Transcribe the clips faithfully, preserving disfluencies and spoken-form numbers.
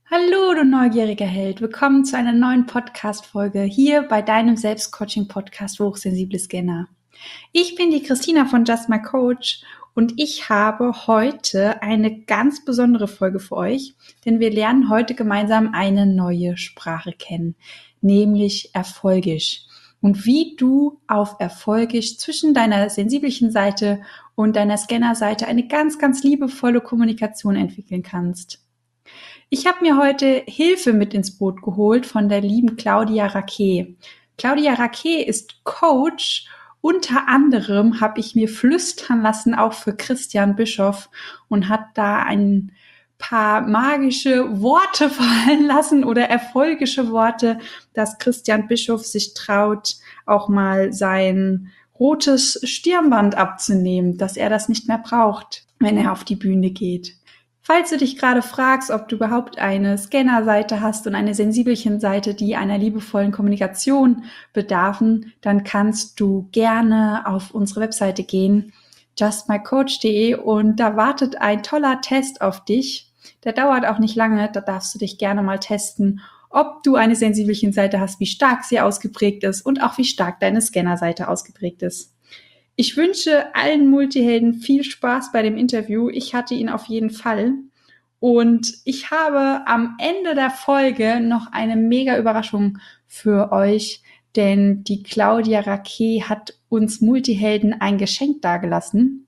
Hallo, du neugieriger Held. Willkommen zu einer neuen Podcast-Folge hier bei deinem Selbstcoaching-Podcast Hochsensible Scanner. Ich bin die Christina von Just My Coach und ich habe heute eine ganz besondere Folge für euch, denn wir lernen heute gemeinsam eine neue Sprache kennen, nämlich Erfolgisch. Und wie du auf Erfolgisch zwischen deiner sensiblen Seite und deiner Scanner-Seite eine ganz, ganz liebevolle Kommunikation entwickeln kannst. Ich habe mir heute Hilfe mit ins Boot geholt von der lieben Claudia Raquet. Claudia Raquet ist Coach. Unter anderem habe ich mir flüstern lassen, auch für Christian Bischoff, und hat da ein paar magische Worte fallen lassen oder erfolgische Worte, dass Christian Bischoff sich traut, auch mal sein rotes Stirnband abzunehmen, dass er das nicht mehr braucht, wenn er auf die Bühne geht. Falls du dich gerade fragst, ob du überhaupt eine Scanner-Seite hast und eine sensibelchen Seite, die einer liebevollen Kommunikation bedarfen, dann kannst du gerne auf unsere Webseite gehen, just my coach punkt de, und da wartet ein toller Test auf dich. Der dauert auch nicht lange, da darfst du dich gerne mal testen, ob du eine sensibelchen Seite hast, wie stark sie ausgeprägt ist und auch wie stark deine Scanner-Seite ausgeprägt ist. Ich wünsche allen Multihelden viel Spaß bei dem Interview. Ich hatte ihn auf jeden Fall. Und ich habe am Ende der Folge noch eine mega Überraschung für euch, denn die Claudia Raquet hat uns Multihelden ein Geschenk dagelassen.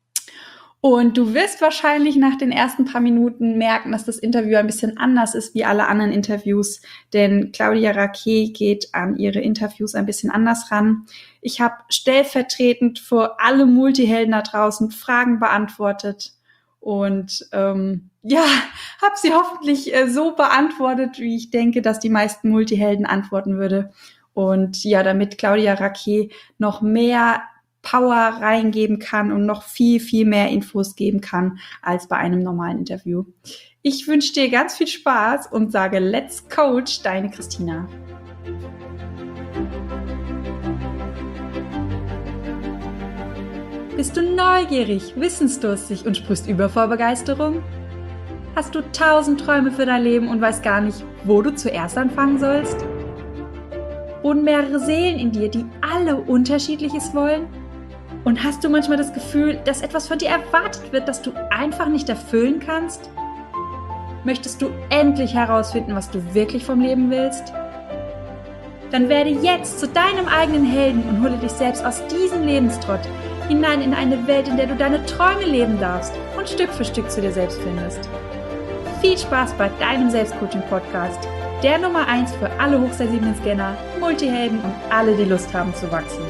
Und du wirst wahrscheinlich nach den ersten paar Minuten merken, dass das Interview ein bisschen anders ist wie alle anderen Interviews, denn Claudia Raquet geht an ihre Interviews ein bisschen anders ran. Ich habe stellvertretend für alle Multihelden da draußen Fragen beantwortet und ähm, ja, habe sie hoffentlich äh, so beantwortet, wie ich denke, dass die meisten Multihelden antworten würde. Und ja, damit Claudia Raquet noch mehr Power reingeben kann und noch viel, viel mehr Infos geben kann als bei einem normalen Interview. Ich wünsche dir ganz viel Spaß und sage Let's Coach, deine Christina. Bist du neugierig, wissensdurstig und sprichst über vor Begeisterung? Hast du tausend Träume für dein Leben und weißt gar nicht, wo du zuerst anfangen sollst? Und mehrere Seelen in dir, die alle Unterschiedliches wollen? Und hast du manchmal das Gefühl, dass etwas von dir erwartet wird, das du einfach nicht erfüllen kannst? Möchtest du endlich herausfinden, was du wirklich vom Leben willst? Dann werde jetzt zu deinem eigenen Helden und hole dich selbst aus diesem Lebenstrott hinein in eine Welt, in der du deine Träume leben darfst und Stück für Stück zu dir selbst findest. Viel Spaß bei deinem Selbstcoaching-Podcast, der Nummer eins für alle hochsensiblen Scanner, Multihelden und alle, die Lust haben zu wachsen.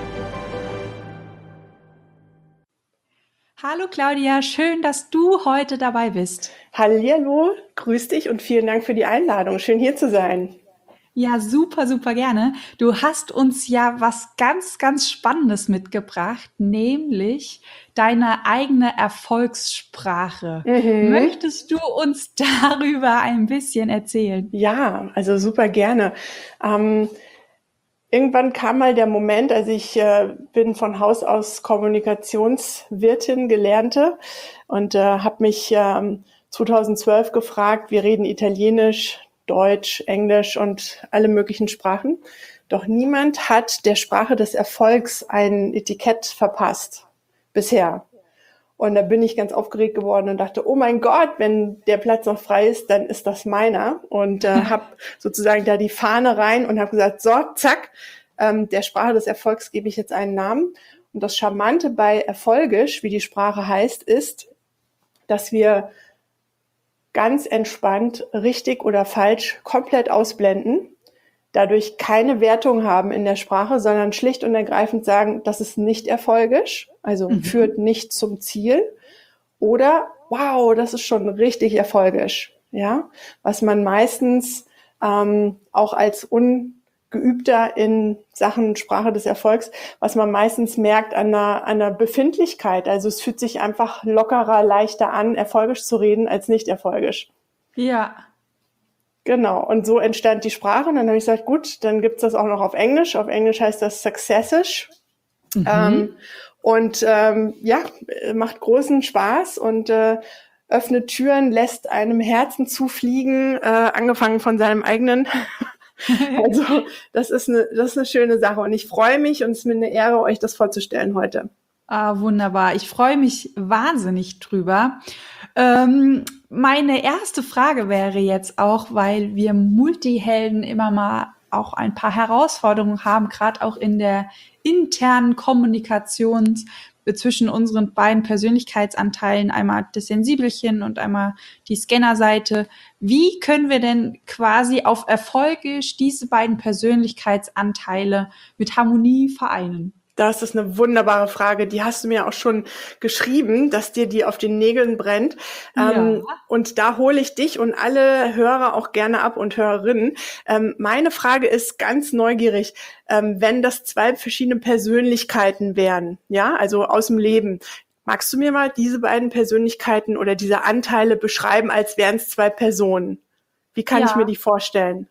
Hallo Claudia, schön, dass du heute dabei bist. Hallihallo, grüß dich und vielen Dank für die Einladung. Schön hier zu sein. Ja, super, super gerne. Du hast uns ja was ganz, ganz Spannendes mitgebracht, nämlich deine eigene Erfolgssprache. Mhm. Möchtest du uns darüber ein bisschen erzählen? Ja, also super gerne. Ähm, Irgendwann kam mal der Moment, also ich äh, bin von Haus aus Kommunikationswirtin, Gelernte, und äh, habe mich ähm, zweitausendzwölf gefragt, wir reden Italienisch, Deutsch, Englisch und alle möglichen Sprachen. Doch niemand hat der Sprache des Erfolgs ein Etikett verpasst bisher. Und da bin ich ganz aufgeregt geworden und dachte, oh mein Gott, wenn der Platz noch frei ist, dann ist das meiner. Und äh, habe sozusagen da die Fahne rein und habe gesagt, so, zack, ähm, der Sprache des Erfolgs gebe ich jetzt einen Namen. Und das Charmante bei Erfolgisch, wie die Sprache heißt, ist, dass wir ganz entspannt richtig oder falsch komplett ausblenden, dadurch keine Wertung haben in der Sprache, sondern schlicht und ergreifend sagen, das ist nicht erfolgisch, also mhm. führt nicht zum Ziel, oder wow, das ist schon richtig erfolgisch, ja, was man meistens ähm, auch als Ungeübter in Sachen Sprache des Erfolgs, was man meistens merkt an einer, an einer Befindlichkeit, also es fühlt sich einfach lockerer, leichter an, erfolgisch zu reden als nicht erfolgisch. Ja. Genau, und so entstand die Sprache. Und dann habe ich gesagt, gut, dann gibt's das auch noch auf Englisch. Auf Englisch heißt das Successish. Mhm. Ähm, und ähm, ja, macht großen Spaß. Und äh, öffnet Türen, lässt einem Herzen zufliegen, äh, angefangen von seinem eigenen. Also das ist eine, das ist eine schöne Sache und ich freue mich und es ist mir eine Ehre, euch das vorzustellen heute. Ah, wunderbar. Ich freue mich wahnsinnig drüber. Ähm, meine erste Frage wäre jetzt auch, weil wir Multihelden immer mal auch ein paar Herausforderungen haben, gerade auch in der internen Kommunikation zwischen unseren beiden Persönlichkeitsanteilen, einmal das Sensibelchen und einmal die Scannerseite. Wie können wir denn quasi auf Erfolge diese beiden Persönlichkeitsanteile mit Harmonie vereinen? Das ist eine wunderbare Frage. Die hast du mir auch schon geschrieben, dass dir die auf den Nägeln brennt. Ja. Ähm, und da hole ich dich und alle Hörer auch gerne ab und Hörerinnen. Ähm, meine Frage ist ganz neugierig, ähm, wenn das zwei verschiedene Persönlichkeiten wären, ja, also aus dem Leben. Magst du mir mal diese beiden Persönlichkeiten oder diese Anteile beschreiben, als wären es zwei Personen? Wie kann Ja. ich mir die vorstellen?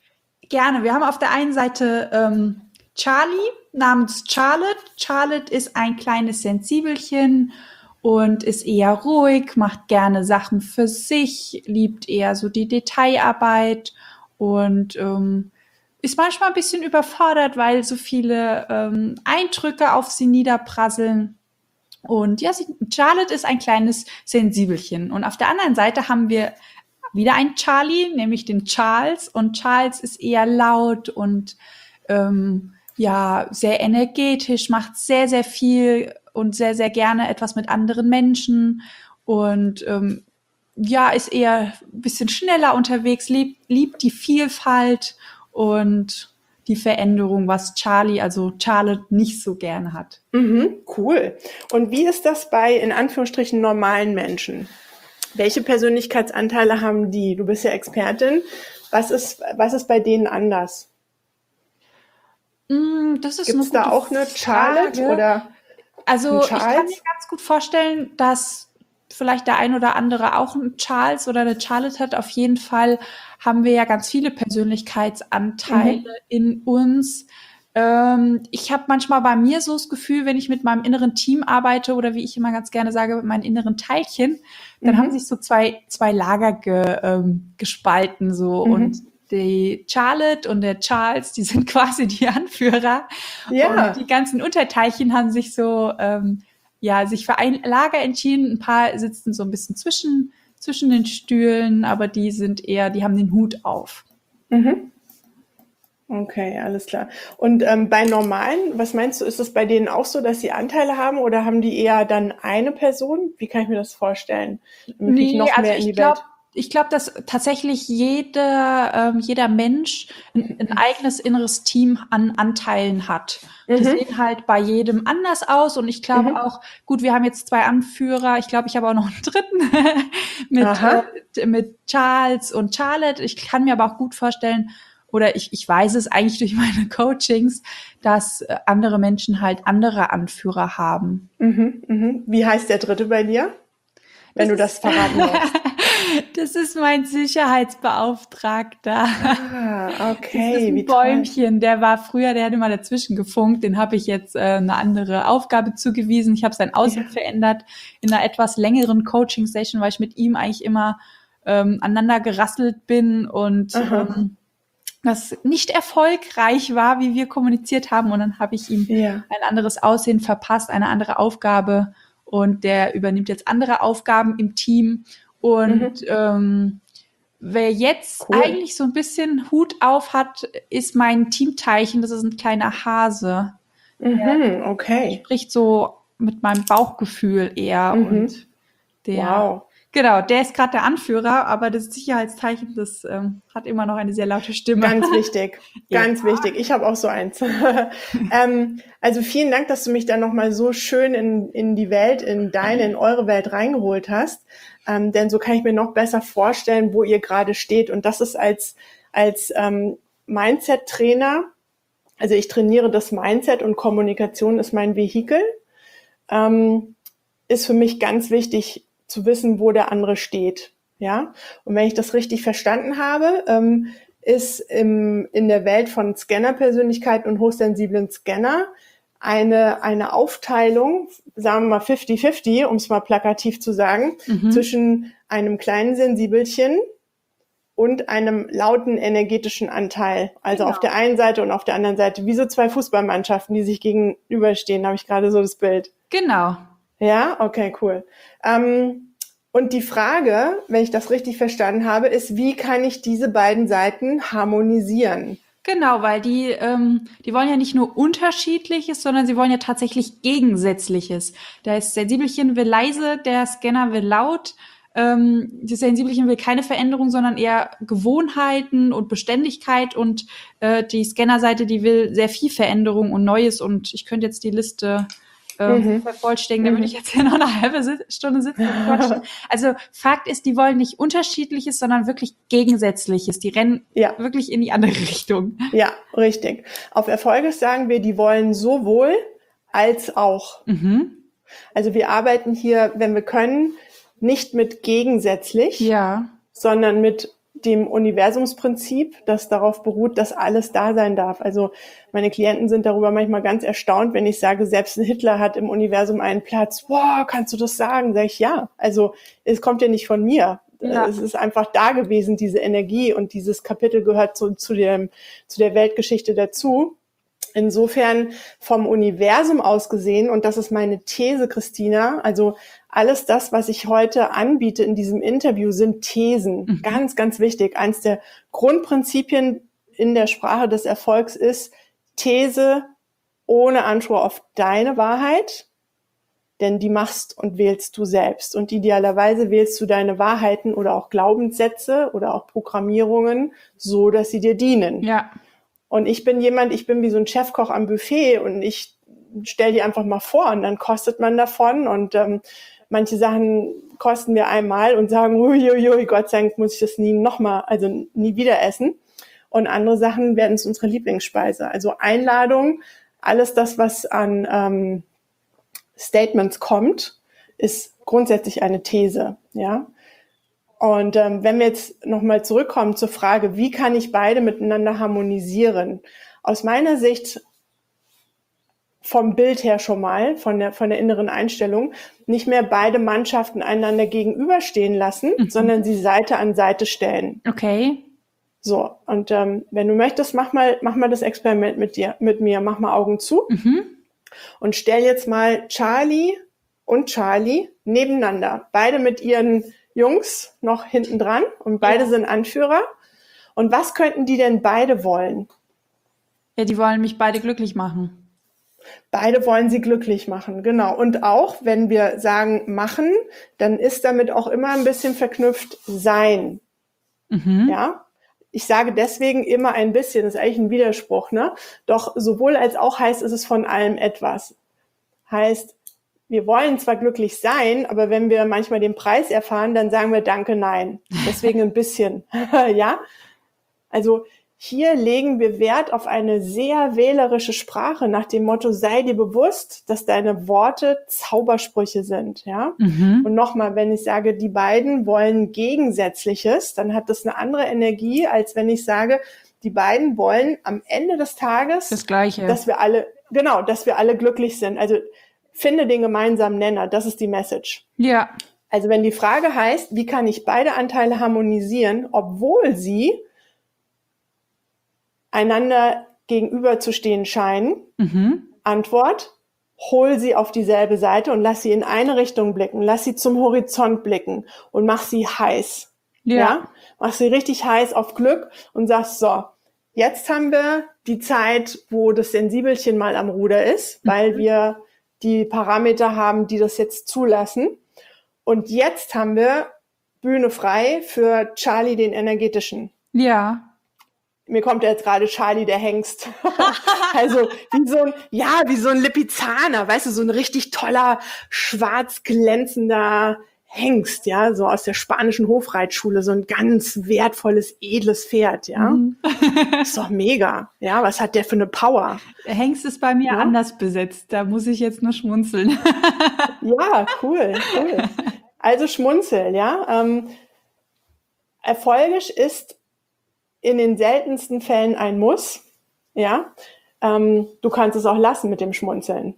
Gerne. Wir haben auf der einen Seite ähm, Charlie namens Charlotte. Charlotte ist ein kleines Sensibelchen und ist eher ruhig, macht gerne Sachen für sich, liebt eher so die Detailarbeit und ähm, ist manchmal ein bisschen überfordert, weil so viele ähm, Eindrücke auf sie niederprasseln. Und ja, sie, Charlotte ist ein kleines Sensibelchen. Und auf der anderen Seite haben wir wieder einen Charlie, nämlich den Charles. Und Charles ist eher laut und ähm, ja, sehr energetisch, macht sehr, sehr viel und sehr, sehr gerne etwas mit anderen Menschen und ähm, ja, ist eher ein bisschen schneller unterwegs, liebt, liebt die Vielfalt und die Veränderung, was Charlie, also Charlotte, nicht so gerne hat. Mhm, cool. Und wie ist das bei, in Anführungsstrichen, normalen Menschen? Welche Persönlichkeitsanteile haben die? Du bist ja Expertin. Was ist, was ist bei denen anders? Das ist Gibt es da auch eine Charlotte Frage. oder Also ein ich kann mir Charles? ganz gut vorstellen, dass vielleicht der ein oder andere auch einen Charles oder eine Charlotte hat. Auf jeden Fall haben wir ja ganz viele Persönlichkeitsanteile Mhm. in uns. Ähm, ich habe manchmal bei mir so das Gefühl, wenn ich mit meinem inneren Team arbeite oder wie ich immer ganz gerne sage, mit meinen inneren Teilchen, dann Mhm. haben sich so zwei, zwei Lager ge, ähm, gespalten so Mhm. und die Charlotte und der Charles, die sind quasi die Anführer. Ja. Und die ganzen Unterteilchen haben sich so, ähm, ja, sich für ein Lager entschieden. Ein paar sitzen so ein bisschen zwischen, zwischen den Stühlen, aber die sind eher, die haben den Hut auf. Mhm. Okay, alles klar. Und ähm, bei normalen, was meinst du, ist es bei denen auch so, dass sie Anteile haben oder haben die eher dann eine Person? Wie kann ich mir das vorstellen? Damit ich Nee, noch also mehr in ich die glaube, Welt. ich glaube, dass tatsächlich jeder, ähm, jeder Mensch ein, ein eigenes inneres Team an Anteilen hat. Die Mhm. sehen halt bei jedem anders aus und ich glaube Mhm. auch, gut, wir haben jetzt zwei Anführer. Ich glaube, ich habe auch noch einen dritten mit, Aha. äh, mit Charles und Charlotte. Ich kann mir aber auch gut vorstellen, oder ich, ich weiß es eigentlich durch meine Coachings, dass äh, andere Menschen halt andere Anführer haben. Mhm. Mhm. Wie heißt der dritte bei dir? Wenn du das ist- verraten darfst. Das ist mein Sicherheitsbeauftragter. Ah, Das ist okay, ein wie toll. Bäumchen, der war früher, der hat immer dazwischen gefunkt, den habe ich jetzt äh, eine andere Aufgabe zugewiesen. Ich habe sein Aussehen Ja. verändert in einer etwas längeren Coaching-Session, weil ich mit ihm eigentlich immer ähm, aneinander gerasselt bin und Aha. ähm, das nicht erfolgreich war, wie wir kommuniziert haben. Und dann habe ich ihm Ja. ein anderes Aussehen verpasst, eine andere Aufgabe. Und der übernimmt jetzt andere Aufgaben im Team. Und Mhm. ähm, wer jetzt Cool. eigentlich so ein bisschen Hut auf hat, ist mein Teamteilchen. Das ist ein kleiner Hase. Mhm. Okay. Spricht so mit meinem Bauchgefühl eher. Mhm. Und der, Wow. genau, der ist gerade der Anführer, aber das Sicherheitsteilchen, das ähm, hat immer noch eine sehr laute Stimme. Ganz wichtig, Ja. ganz wichtig. Ich habe auch so eins. ähm, also vielen Dank, dass du mich da nochmal so schön in, in die Welt, in deine, in eure Welt reingeholt hast. Ähm, denn so kann ich mir noch besser vorstellen, wo ihr gerade steht. Und das ist als, als ähm, Mindset-Trainer, also ich trainiere das Mindset und Kommunikation ist mein Vehikel, ähm, ist für mich ganz wichtig zu wissen, wo der andere steht. Ja, und wenn ich das richtig verstanden habe, ähm, ist im, in der Welt von Scanner-Persönlichkeiten und hochsensiblen Scanner eine, eine Aufteilung, sagen wir mal fifty fifty, um es mal plakativ zu sagen, Mhm. zwischen einem kleinen Sensibelchen und einem lauten energetischen Anteil. Also Genau. auf der einen Seite und auf der anderen Seite. Wie so zwei Fußballmannschaften, die sich gegenüberstehen, habe ich gerade so das Bild. Genau. Ja, okay, cool. Ähm, und die Frage, wenn ich das richtig verstanden habe, ist, wie kann ich diese beiden Seiten harmonisieren? Genau, weil die, ähm, die wollen ja nicht nur Unterschiedliches, sondern sie wollen ja tatsächlich Gegensätzliches. Das Sensibelchen will leise, der Scanner will laut. Ähm, das Sensibelchen will keine Veränderung, sondern eher Gewohnheiten und Beständigkeit. Und äh, die Scannerseite, die will sehr viel Veränderung und Neues. Und ich könnte jetzt die Liste äh, Mhm. vervollständigen, da würde ich jetzt hier noch eine halbe Sit- Stunde sitzen und quatschen. Also Fakt ist, die wollen nicht Unterschiedliches, sondern wirklich Gegensätzliches. Die rennen Ja. wirklich in die andere Richtung. Ja, richtig. Auf Erfolges sagen wir, die wollen sowohl als auch. Mhm. Also wir arbeiten hier, wenn wir können, nicht mit gegensätzlich, Ja. sondern mit dem Universumsprinzip, das darauf beruht, dass alles da sein darf. Also meine Klienten sind darüber manchmal ganz erstaunt, wenn ich sage, selbst ein Hitler hat im Universum einen Platz. Wow, kannst du das sagen? Sag ich, ja. Also es kommt ja nicht von mir. Ja. Es ist einfach da gewesen, diese Energie, und dieses Kapitel gehört zu, zu, dem, zu der Weltgeschichte dazu. Insofern vom Universum aus gesehen, und das ist meine These, Christina, also alles das, was ich heute anbiete in diesem Interview, sind Thesen. Mhm. Ganz, ganz wichtig. Eins der Grundprinzipien in der Sprache des Erfolgs ist These ohne Anspruch auf deine Wahrheit, denn die machst und wählst du selbst. Und idealerweise wählst du deine Wahrheiten oder auch Glaubenssätze oder auch Programmierungen so, dass sie dir dienen. Ja. Und ich bin jemand, ich bin wie so ein Chefkoch am Buffet, und ich stelle die einfach mal vor, und dann kostet man davon, und ähm, manche Sachen kosten wir einmal und sagen, uiuiui, Gott sei Dank muss ich das nie nochmal, also nie wieder essen. Und andere Sachen werden zu unserer Lieblingsspeise. Also Einladung, alles das, was an ähm, Statements kommt, ist grundsätzlich eine These, ja. Und ähm, wenn wir jetzt nochmal zurückkommen zur Frage, wie kann ich beide miteinander harmonisieren? Aus meiner Sicht, vom Bild her schon mal, von der, von der inneren Einstellung, nicht mehr beide Mannschaften einander gegenüberstehen lassen, Mhm. sondern sie Seite an Seite stellen. Okay. So, und ähm, wenn du möchtest, mach mal, mach mal das Experiment mit dir, mit mir, mach mal Augen zu Mhm. und stell jetzt mal Charlie und Charlie nebeneinander. Beide mit ihren Jungs noch hinten dran, und beide Ja. sind Anführer. Und was könnten die denn beide wollen? Ja, die wollen mich beide glücklich machen. Beide wollen sie glücklich machen, genau. Und auch, wenn wir sagen machen, dann ist damit auch immer ein bisschen verknüpft sein, Mhm. ja. Ich sage deswegen immer ein bisschen, das ist eigentlich ein Widerspruch, ne? Doch sowohl als auch heißt, ist es von allem etwas. Heißt, wir wollen zwar glücklich sein, aber wenn wir manchmal den Preis erfahren, dann sagen wir Danke, nein. Deswegen ein bisschen, ja. Also hier legen wir Wert auf eine sehr wählerische Sprache nach dem Motto, sei dir bewusst, dass deine Worte Zaubersprüche sind, ja. Mhm. Und nochmal, wenn ich sage, die beiden wollen Gegensätzliches, dann hat das eine andere Energie, als wenn ich sage, die beiden wollen am Ende des Tages, Das Gleiche. dass wir alle, genau, dass wir alle glücklich sind. Also finde den gemeinsamen Nenner, das ist die Message. Ja. Also wenn die Frage heißt, wie kann ich beide Anteile harmonisieren, obwohl sie einander gegenüber zu stehen scheinen? Mhm. Antwort, hol sie auf dieselbe Seite und lass sie in eine Richtung blicken. Lass sie zum Horizont blicken und mach sie heiß. Ja. Ja? Mach sie richtig heiß auf Glück und sagst, so, jetzt haben wir die Zeit, wo das Sensibelchen mal am Ruder ist, weil wir die Parameter haben, die das jetzt zulassen. Und jetzt haben wir Bühne frei für Charlie, den energetischen. Ja. Mir kommt jetzt gerade Charlie, der Hengst. Also wie so ein, ja, wie so ein Lipizzaner, weißt du, so ein richtig toller, schwarz glänzender Hengst, ja, so aus der spanischen Hofreitschule, so ein ganz wertvolles, edles Pferd, ja. Mhm. Ist doch mega, ja, was hat der für eine Power? Hengst ist bei mir Ja. anders besetzt. Da muss ich jetzt nur schmunzeln. Ja, cool, cool. Also schmunzel, ja. Ähm, erfolgisch ist in den seltensten Fällen ein Muss, ja. ähm, du kannst es auch lassen mit dem Schmunzeln.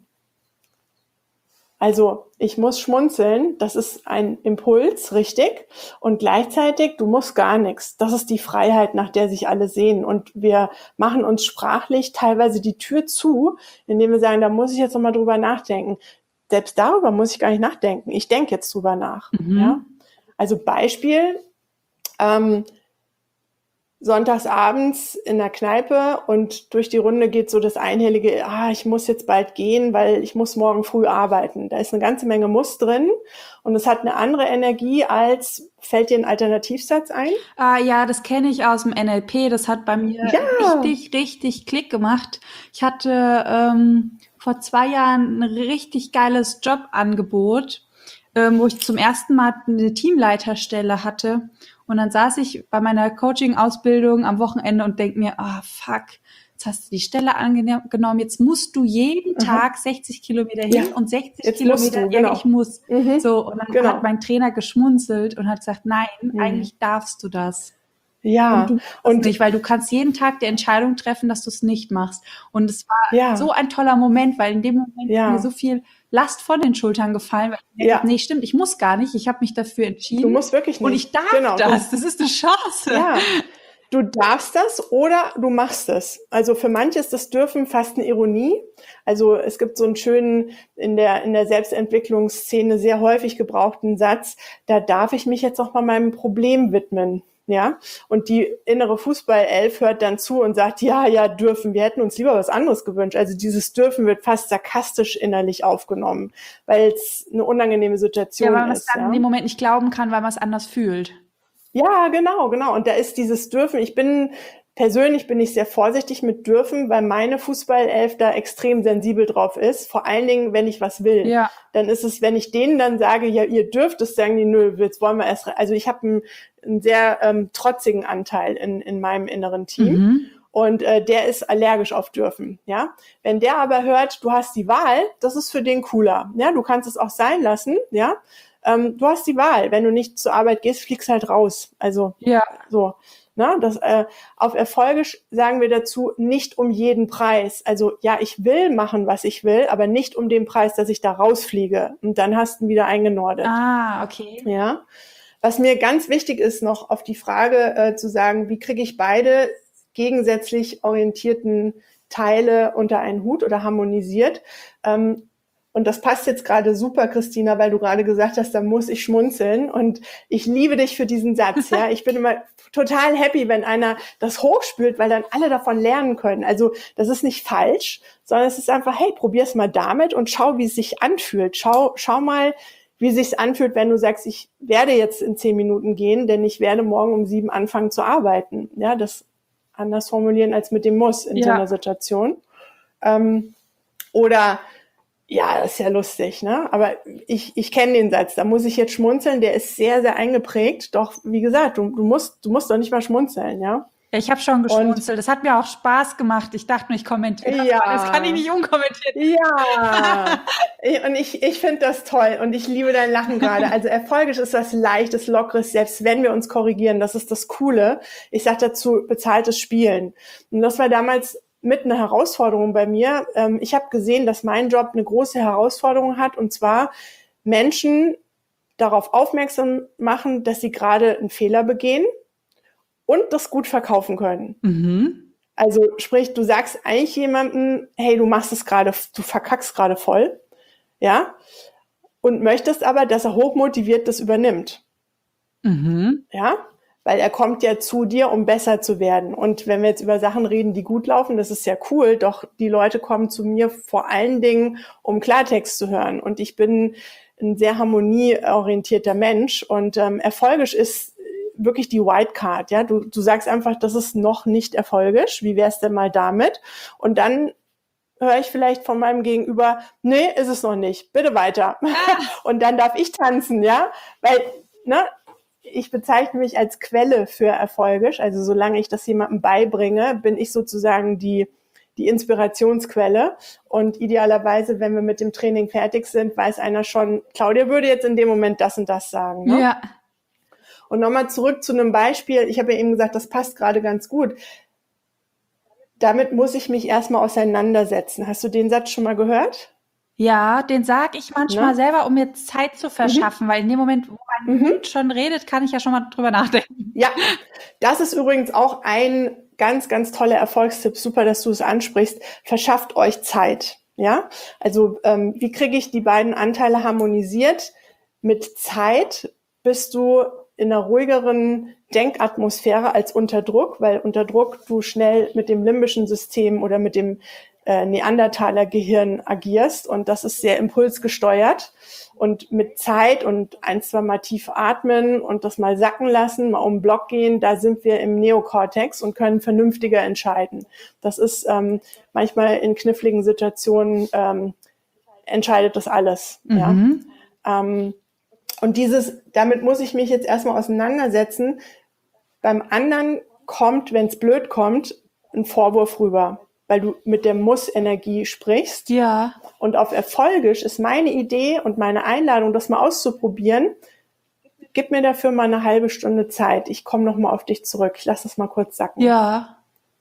Also ich muss schmunzeln, das ist ein Impuls, richtig. Und gleichzeitig, du musst gar nichts. Das ist die Freiheit, nach der sich alle sehen. Und wir machen uns sprachlich teilweise die Tür zu, indem wir sagen, da muss ich jetzt nochmal drüber nachdenken. Selbst darüber muss ich gar nicht nachdenken. Ich denke jetzt drüber nach. Mhm. Ja? Also Beispiel, ähm, sonntags abends in der Kneipe und durch die Runde geht so das einhellige, ah, ich muss jetzt bald gehen, weil ich muss morgen früh arbeiten. Da ist eine ganze Menge Muss drin und es hat eine andere Energie als, fällt dir ein Alternativsatz ein? Ah, ja, das kenne ich aus dem N L P. Das hat bei mir Ja. richtig, richtig Klick gemacht. Ich hatte ähm, vor zwei Jahren ein richtig geiles Jobangebot, ähm, wo ich zum ersten Mal eine Teamleiterstelle hatte. Und dann saß ich bei meiner Coaching-Ausbildung am Wochenende und denk mir, ah, fuck, jetzt hast du die Stelle angenommen, jetzt musst du jeden Aha. Tag sechzig Kilometer hin Ja. und sechzig Jetzt musst Kilometer, du, genau. ja, ich muss. Mhm. So, und dann Genau. hat mein Trainer geschmunzelt und hat gesagt, nein, Mhm. eigentlich darfst du das. Ja. Und du machst es Und nicht, weil du kannst jeden Tag die Entscheidung treffen, dass du es nicht machst. Und es war ja. so ein toller Moment, weil in dem Moment Ja. ist mir so viel Last von den Schultern gefallen, weil ich Ja. dachte, nee, stimmt, ich muss gar nicht, ich habe mich dafür entschieden. Du musst wirklich nicht. Und ich darf Genau. das, das ist eine Chance. Ja, du darfst das oder du machst es. Also für manche ist das Dürfen fast eine Ironie. Also es gibt so einen schönen, in der, in der Selbstentwicklungsszene sehr häufig gebrauchten Satz, da darf ich mich jetzt auch mal meinem Problem widmen. Ja, und die innere Fußballelf hört dann zu und sagt, ja, ja, dürfen. Wir hätten uns lieber was anderes gewünscht. Also dieses Dürfen wird fast sarkastisch innerlich aufgenommen, weil es eine unangenehme Situation Ja, weil man es ist. dann Ja? in dem Moment nicht glauben kann, weil man es anders fühlt. Ja, genau, genau. Und da ist dieses Dürfen. Ich bin, persönlich bin ich sehr vorsichtig mit Dürfen, weil meine Fußballelf da extrem sensibel drauf ist. Vor allen Dingen, wenn ich was will. Ja. Dann ist es, wenn ich denen dann sage, ja, ihr dürft es, sagen die, nö, jetzt wollen wir erst, re-. Also ich habe einen, einen sehr ähm, trotzigen Anteil in, in meinem inneren Team. Mhm. Und äh, der ist allergisch auf Dürfen, ja. Wenn der aber hört, du hast die Wahl, das ist für den cooler. Ja, du kannst es auch sein lassen, ja. Ähm, du hast die Wahl. Wenn du nicht zur Arbeit gehst, fliegst halt raus. Also Ja. so. Na, das, äh, auf Erfolgisch sagen wir dazu, nicht um jeden Preis. Also ja, ich will machen, was ich will, aber nicht um den Preis, dass ich da rausfliege. Und dann hast du ihn wieder eingenordet. Ah, okay. Ja. Was mir ganz wichtig ist, noch auf die Frage äh, zu sagen, wie kriege ich beide gegensätzlich orientierten Teile unter einen Hut oder harmonisiert? Ähm, Und das passt jetzt gerade super, Christina, weil du gerade gesagt hast, da muss ich schmunzeln. Und ich liebe dich für diesen Satz. Ja, ich bin immer total happy, wenn einer das hochspült, weil dann alle davon lernen können. Also das ist nicht falsch, sondern es ist einfach, hey, probier's mal damit und schau, wie es sich anfühlt. Schau, schau mal, wie es sich anfühlt, wenn du sagst, ich werde jetzt in zehn Minuten gehen, denn ich werde morgen um sieben anfangen zu arbeiten. Ja, das anders formulieren als mit dem Muss in Ja. so einer Situation. Ähm, oder ja, das ist ja lustig, ne? Aber ich, ich kenne den Satz, da muss ich jetzt schmunzeln, der ist sehr, sehr eingeprägt. Doch, wie gesagt, du, du musst, du musst doch nicht mal schmunzeln, ja? Ja, ich habe schon geschmunzelt. Das hat mir auch Spaß gemacht. Ich dachte nur, ich kommentiere das, Ja. aber das kann ich nicht unkommentiert. Ja, Ich- und ich, ich finde das toll und ich liebe dein Lachen gerade. Also erfolgisch ist was Leichtes, Lockeres, selbst wenn wir uns korrigieren, das ist das Coole. Ich sage dazu, bezahltes Spielen. Und das war damals mit einer Herausforderung bei mir. Ähm, Ich habe gesehen, dass mein Job eine große Herausforderung hat, und zwar Menschen darauf aufmerksam machen, dass sie gerade einen Fehler begehen und das gut verkaufen können. Mhm. Also sprich, du sagst eigentlich jemandem, hey, du machst es gerade, du verkackst gerade voll, ja, und möchtest aber, dass er hochmotiviert das übernimmt, Mhm. ja, weil er kommt ja zu dir, um besser zu werden. Und wenn wir jetzt über Sachen reden, die gut laufen, das ist ja cool, doch die Leute kommen zu mir vor allen Dingen, um Klartext zu hören. Und ich bin ein sehr harmonieorientierter Mensch und ähm, erfolgisch ist wirklich die Wildcard, ja. Du, du sagst einfach, das ist noch nicht erfolgisch. Wie wär's denn mal damit? Und dann höre ich vielleicht von meinem Gegenüber, nee, ist es noch nicht. Bitte weiter. Und dann darf ich tanzen, ja. Weil, ne, ich bezeichne mich als Quelle für erfolgisch. Also solange ich das jemandem beibringe, bin ich sozusagen die die Inspirationsquelle. Und idealerweise, wenn wir mit dem Training fertig sind, weiß einer schon, Claudia würde jetzt in dem Moment das und das sagen. Ne? Ja. Und nochmal zurück zu einem Beispiel. Ich habe ja eben gesagt, das passt gerade ganz gut. damit muss ich mich erstmal auseinandersetzen. Hast du den Satz schon mal gehört? Ja, den sage ich manchmal Ne? selber, um mir Zeit zu verschaffen, weil in dem Moment, wo mein Mhm. Mund schon redet, kann ich ja schon mal drüber nachdenken. Ja, das ist übrigens auch ein ganz, ganz toller Erfolgstipp. Super, dass du es ansprichst. Verschafft euch Zeit. Ja, also ähm, wie kriege ich die beiden Anteile harmonisiert? Mit Zeit bist du in einer ruhigeren Denkatmosphäre als unter Druck, weil unter Druck du schnell mit dem limbischen System oder mit dem äh, Neandertaler Gehirn agierst und das ist sehr impulsgesteuert. Und mit Zeit und ein, zwei Mal tief atmen und das mal sacken lassen, mal um den Block gehen, da sind wir im Neokortex und können vernünftiger entscheiden. Das ist ähm, manchmal in kniffligen Situationen ähm, entscheidet das alles. Mhm. Ja? Ähm, und dieses, damit muss ich mich jetzt erstmal auseinandersetzen. Beim anderen kommt, wenn es blöd kommt, ein Vorwurf rüber, weil du mit der Muss-Energie sprichst. Ja. Und auf Erfolgisch ist meine Idee und meine Einladung, das mal auszuprobieren. Gib mir dafür mal eine halbe Stunde Zeit. Ich komme noch mal auf dich zurück. Ich lasse das mal kurz sacken. Ja.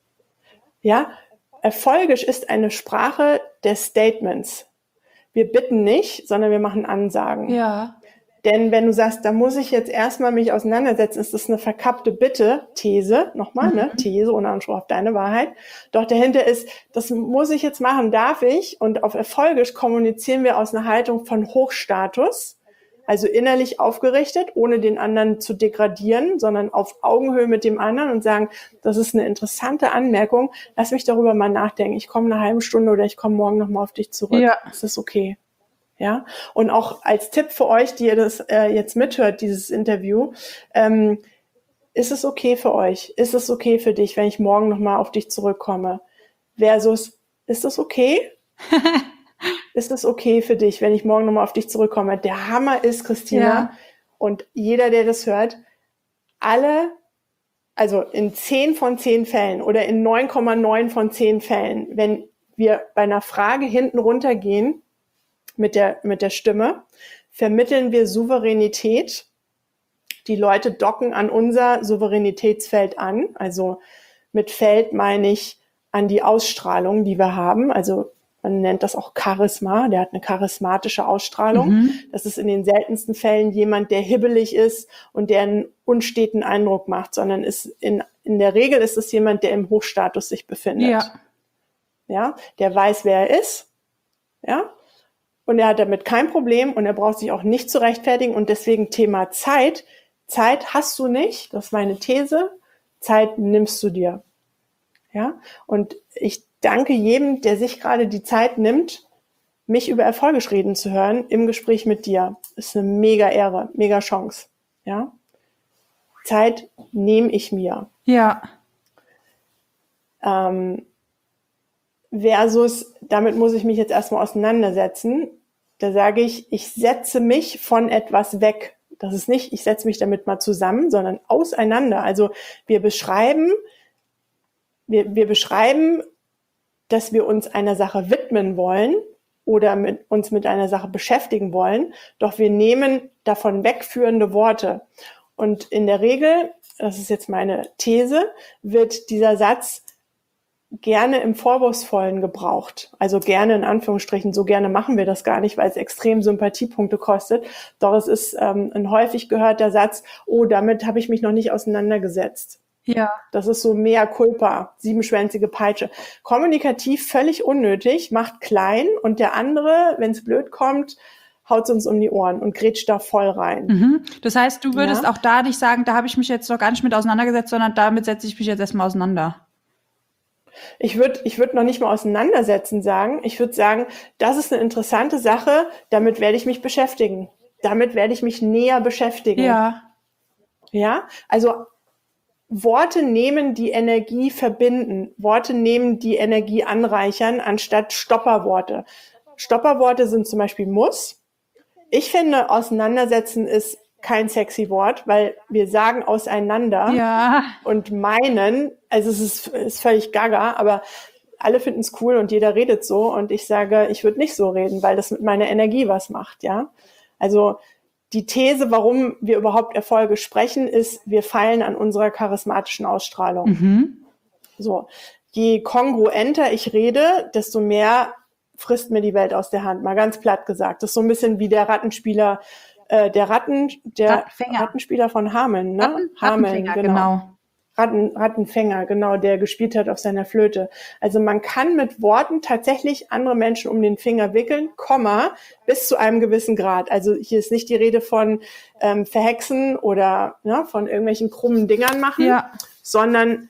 Ja, Erfolgisch ist eine Sprache des Statements. Wir bitten nicht, sondern wir machen Ansagen. Ja. Denn wenn du sagst, da muss ich jetzt erstmal mich auseinandersetzen, ist das eine verkappte Bitte, These, nochmal, mhm. ne, These ohne Anspruch auf deine Wahrheit. Doch dahinter ist, das muss ich jetzt machen, darf ich? Und auf Erfolgisch kommunizieren wir aus einer Haltung von Hochstatus, also innerlich aufgerichtet, ohne den anderen zu degradieren, sondern auf Augenhöhe mit dem anderen und sagen, das ist eine interessante Anmerkung, lass mich darüber mal nachdenken. Ich komme eine halbe Stunde oder ich komme morgen nochmal auf dich zurück. Ja. Ist das okay? Ja, und auch als Tipp für euch, die ihr das äh, jetzt mithört, dieses Interview, ähm, ist es okay für euch? Ist es okay für dich, wenn ich morgen nochmal auf dich zurückkomme? Versus, ist es okay? Ist es okay für dich, wenn ich morgen nochmal auf dich zurückkomme? Der Hammer ist, Christina, Ja. und jeder, der das hört, alle, also in zehn von zehn Fällen oder in neun Komma neun von zehn Fällen, wenn wir bei einer Frage hinten runtergehen, mit der, mit der Stimme, vermitteln wir Souveränität. Die Leute docken an unser Souveränitätsfeld an. Also mit Feld meine ich an die Ausstrahlung, die wir haben. Also man nennt das auch Charisma. Der hat eine charismatische Ausstrahlung. Mhm. Das ist in den seltensten Fällen jemand, der hibbelig ist und der einen unsteten Eindruck macht, sondern ist in, in der Regel ist es jemand, der im Hochstatus sich befindet. Ja. Ja, der weiß, wer er ist. Ja. Und er hat damit kein Problem und er braucht sich auch nicht zu rechtfertigen. Und deswegen Thema Zeit. Zeit hast du nicht, das ist meine These. Zeit nimmst du dir. Ja. Und ich danke jedem, der sich gerade die Zeit nimmt, mich über Erfolgisch reden zu hören im Gespräch mit dir. Das ist eine mega Ehre, mega Chance. Ja. Zeit nehme ich mir. Ja. Ähm, Versus, damit muss ich mich jetzt erstmal auseinandersetzen. Da sage ich, ich setze mich von etwas weg. Das ist nicht, ich setze mich damit mal zusammen, sondern auseinander. Also wir beschreiben, wir, wir beschreiben, dass wir uns einer Sache widmen wollen oder mit, uns mit einer Sache beschäftigen wollen. Doch wir nehmen davon wegführende Worte. Und in der Regel, das ist jetzt meine These, wird dieser Satz gerne im Vorwurfsvollen gebraucht. Also gerne in Anführungsstrichen, so gerne machen wir das gar nicht, weil es extrem Sympathiepunkte kostet. Doch es ist ähm, ein häufig gehörter Satz, oh, damit habe ich mich noch nicht auseinandergesetzt. Ja. Das ist so mea culpa, siebenschwänzige Peitsche. Kommunikativ völlig unnötig, macht klein und der andere, wenn es blöd kommt, haut uns um die Ohren und grätscht da voll rein. Mhm. Das heißt, du würdest Ja. auch da nicht sagen, da habe ich mich jetzt noch gar nicht mit auseinandergesetzt, sondern damit setze ich mich jetzt erstmal auseinander. Ich würde ich würd noch nicht mal auseinandersetzen sagen. Ich würde sagen, das ist eine interessante Sache, damit werde ich mich beschäftigen. Damit werde ich mich näher beschäftigen. Ja. Ja, also Worte nehmen, die Energie verbinden. Worte nehmen, die Energie anreichern, anstatt Stopperworte. Stopperworte sind zum Beispiel muss. Ich finde, auseinandersetzen ist kein sexy Wort, weil wir sagen auseinander Ja. und meinen, also es ist, ist völlig gaga, aber alle finden es cool und jeder redet so und ich sage, ich würde nicht so reden, weil das mit meiner Energie was macht, ja. Also die These, warum wir überhaupt Erfolge sprechen, ist, wir feilen an unserer charismatischen Ausstrahlung. Mhm. So, je kongruenter ich rede, desto mehr frisst mir die Welt aus der Hand, mal ganz platt gesagt. Das ist so ein bisschen wie der Rattenspieler, äh, der Ratten, der Rattenfänger. Rattenspieler von Hameln, ne? Ratten, Hameln, Rattenfänger, genau. genau. Ratten, Rattenfänger, genau, der gespielt hat auf seiner Flöte. Also man kann mit Worten tatsächlich andere Menschen um den Finger wickeln, Komma, bis zu einem gewissen Grad. Also hier ist nicht die Rede von ähm, verhexen oder ne, von irgendwelchen krummen Dingern machen, Ja. sondern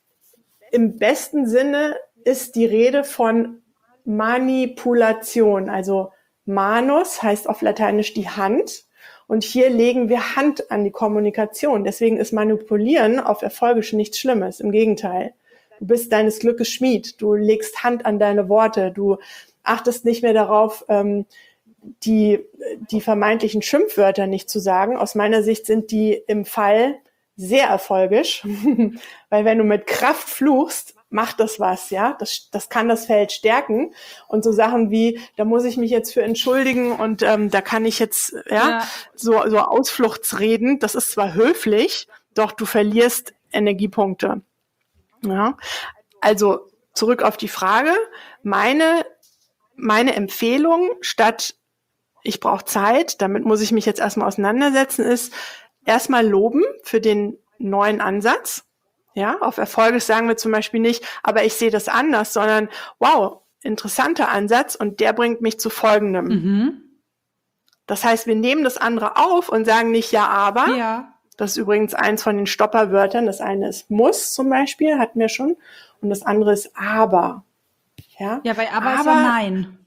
im besten Sinne ist die Rede von Manipulation. Also Manus heißt auf Lateinisch die Hand. Und hier legen wir Hand an die Kommunikation. Deswegen ist Manipulieren auf Erfolgisch nichts Schlimmes. Im Gegenteil. Du bist deines Glückes Schmied. Du legst Hand an deine Worte. Du achtest nicht mehr darauf, ähm, die, die vermeintlichen Schimpfwörter nicht zu sagen. Aus meiner Sicht sind die im Fall sehr erfolgisch. Weil wenn du mit Kraft fluchst, macht das was, ja, das, das kann das Feld stärken und so Sachen wie, da muss ich mich jetzt für entschuldigen und ähm, da kann ich jetzt, ja, Ja. so, so Ausfluchtsreden, das ist zwar höflich, doch du verlierst Energiepunkte, ja, also zurück auf die Frage, meine, meine Empfehlung statt, ich brauche Zeit, damit muss ich mich jetzt erstmal auseinandersetzen, ist erstmal loben für den neuen Ansatz. Ja, auf Erfolge sagen wir zum Beispiel nicht, aber ich sehe das anders, sondern wow, interessanter Ansatz und der bringt mich zu Folgendem. Mhm. Das heißt, wir nehmen das andere auf und sagen nicht ja, aber. Ja. Das ist übrigens eins von den Stopperwörtern. Das eine ist muss zum Beispiel, hatten wir schon. Und das andere ist aber. Ja, Ja, weil aber, aber ist ja nein.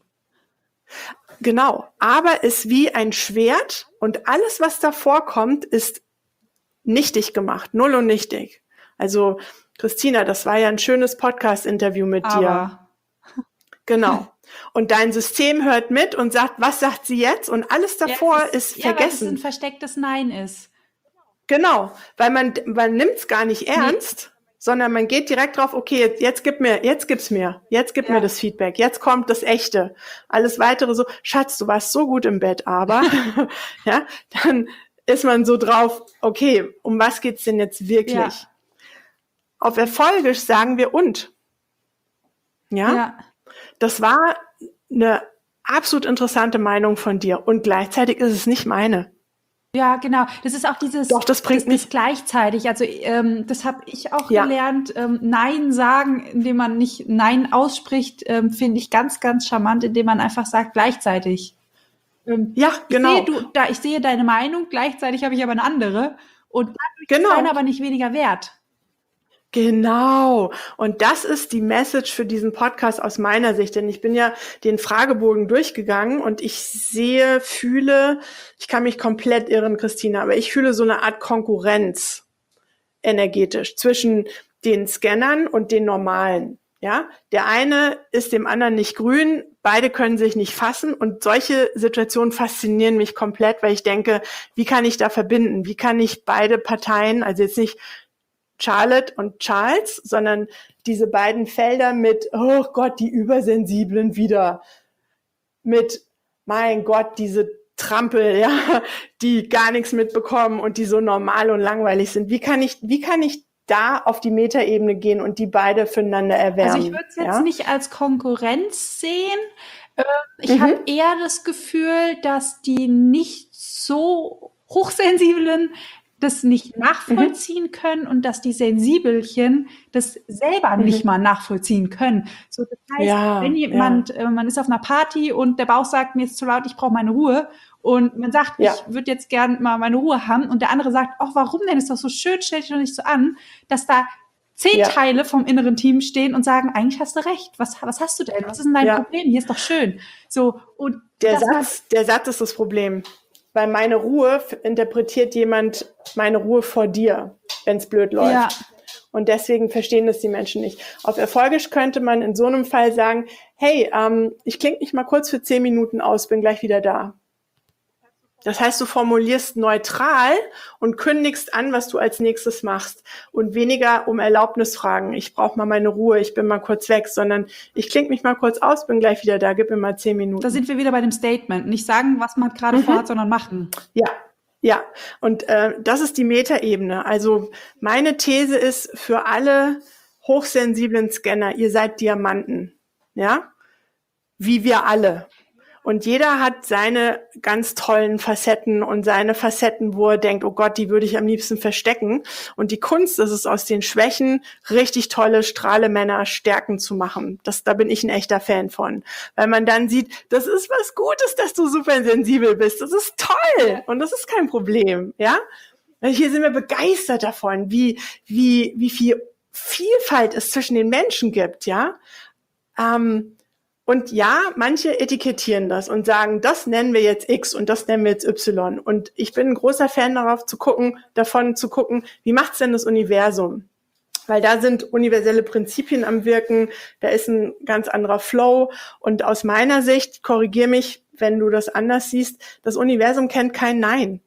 Genau, aber ist wie ein Schwert und alles, was davor kommt, ist nichtig gemacht, null und nichtig. Also, Christina, das war ja ein schönes Podcast-Interview mit Aber. dir. Genau. Und dein System hört mit und sagt, was sagt sie jetzt? Und alles davor Jetzt ist, ja, vergessen. Weil es ein verstecktes Nein ist. Genau, weil man, man nimmt es gar nicht ernst, nee. sondern man geht direkt drauf, okay, jetzt, jetzt gib mir, jetzt gib's mir, jetzt gib ja. mir das Feedback, jetzt kommt das Echte. Alles weitere so, Schatz, du warst so gut im Bett, aber, ja, dann ist man so drauf, okay, um was geht's denn jetzt wirklich? Ja. Auf Erfolgisch sagen wir und. Ja? ja. Das war eine absolut interessante Meinung von dir und gleichzeitig ist es nicht meine. Ja, genau. Das ist auch dieses Doch, das bringt das, mich das gleichzeitig. Also ähm, das habe ich auch ja. gelernt. Ähm, Nein sagen, indem man nicht Nein ausspricht, ähm, finde ich ganz, ganz charmant, indem man einfach sagt gleichzeitig. Ähm, ja, genau. Ich sehe, du, da, ich sehe deine Meinung, gleichzeitig habe ich aber eine andere und dadurch genau. ist deine aber nicht weniger wert. Genau. Und das ist die Message für diesen Podcast aus meiner Sicht. Denn ich bin ja den Fragebogen durchgegangen und ich sehe, fühle, ich kann mich komplett irren, Christina, aber ich fühle so eine Art Konkurrenz energetisch zwischen den Scannern und den normalen. Ja, der eine ist dem anderen nicht grün, beide können sich nicht fassen und solche Situationen faszinieren mich komplett, weil ich denke, wie kann ich da verbinden? Wie kann ich beide Parteien, also jetzt nicht Charlotte und Charles, sondern diese beiden Felder mit, oh Gott, die Übersensiblen wieder, mit, mein Gott, diese Trampel, ja, die gar nichts mitbekommen und die so normal und langweilig sind. Wie kann ich, wie kann ich da auf die Metaebene gehen und die beide füreinander erwärmen? Also ich würde es jetzt ja? nicht als Konkurrenz sehen. Ich mhm. habe eher das Gefühl, dass die nicht so hochsensiblen das nicht nachvollziehen mhm. können und dass die Sensibelchen das selber mhm. nicht mal nachvollziehen können. So, das heißt, ja, wenn jemand, ja. äh, man ist auf einer Party und der Bauch sagt, mir ist zu laut, ich brauche meine Ruhe und man sagt, ja. ich würde jetzt gern mal meine Ruhe haben und der andere sagt, ach, warum denn, ist doch so schön, stell dich doch nicht so an, dass da zehn ja. Teile vom inneren Team stehen und sagen, eigentlich hast du recht, was, was hast du denn, was ist denn dein ja. Problem, hier ist doch schön. So, und der Satz, der Satz ist das Problem. Weil meine Ruhe interpretiert jemand meine Ruhe vor dir, wenn es blöd läuft. Ja. Und deswegen verstehen das die Menschen nicht. Auf Erfolgisch könnte man in so einem Fall sagen, hey, ähm, ich klinge mich mal kurz für zehn Minuten aus, bin gleich wieder da. Das heißt, du formulierst neutral und kündigst an, was du als nächstes machst und weniger um Erlaubnis fragen. Ich brauche mal meine Ruhe, ich bin mal kurz weg, sondern ich klinge mich mal kurz aus, bin gleich wieder da, gib mir mal zehn Minuten. Da sind wir wieder bei dem Statement. Nicht sagen, was man gerade mhm. vorhat, sondern machen. Ja, ja. Und äh, das ist die Metaebene. Also meine These ist für alle hochsensiblen Scanner, ihr seid Diamanten, ja, wie wir alle. Und jeder hat seine ganz tollen Facetten und seine Facetten, wo er denkt, oh Gott, die würde ich am liebsten verstecken. Und die Kunst ist es, aus den Schwächen richtig tolle Strahlemänner Stärken zu machen. Das, da bin ich ein echter Fan von. Weil man dann sieht, das ist was Gutes, dass du super sensibel bist. Das ist toll. Und das ist kein Problem, ja. Hier sind wir begeistert davon, wie, wie, wie viel Vielfalt es zwischen den Menschen gibt, ja. Ähm, Und ja, manche etikettieren das und sagen, das nennen wir jetzt X und das nennen wir jetzt Y. Und ich bin ein großer Fan darauf zu gucken, davon zu gucken, wie macht's denn das Universum? Weil da sind universelle Prinzipien am Wirken, da ist ein ganz anderer Flow. Und aus meiner Sicht, korrigier mich, wenn du das anders siehst, das Universum kennt kein Nein.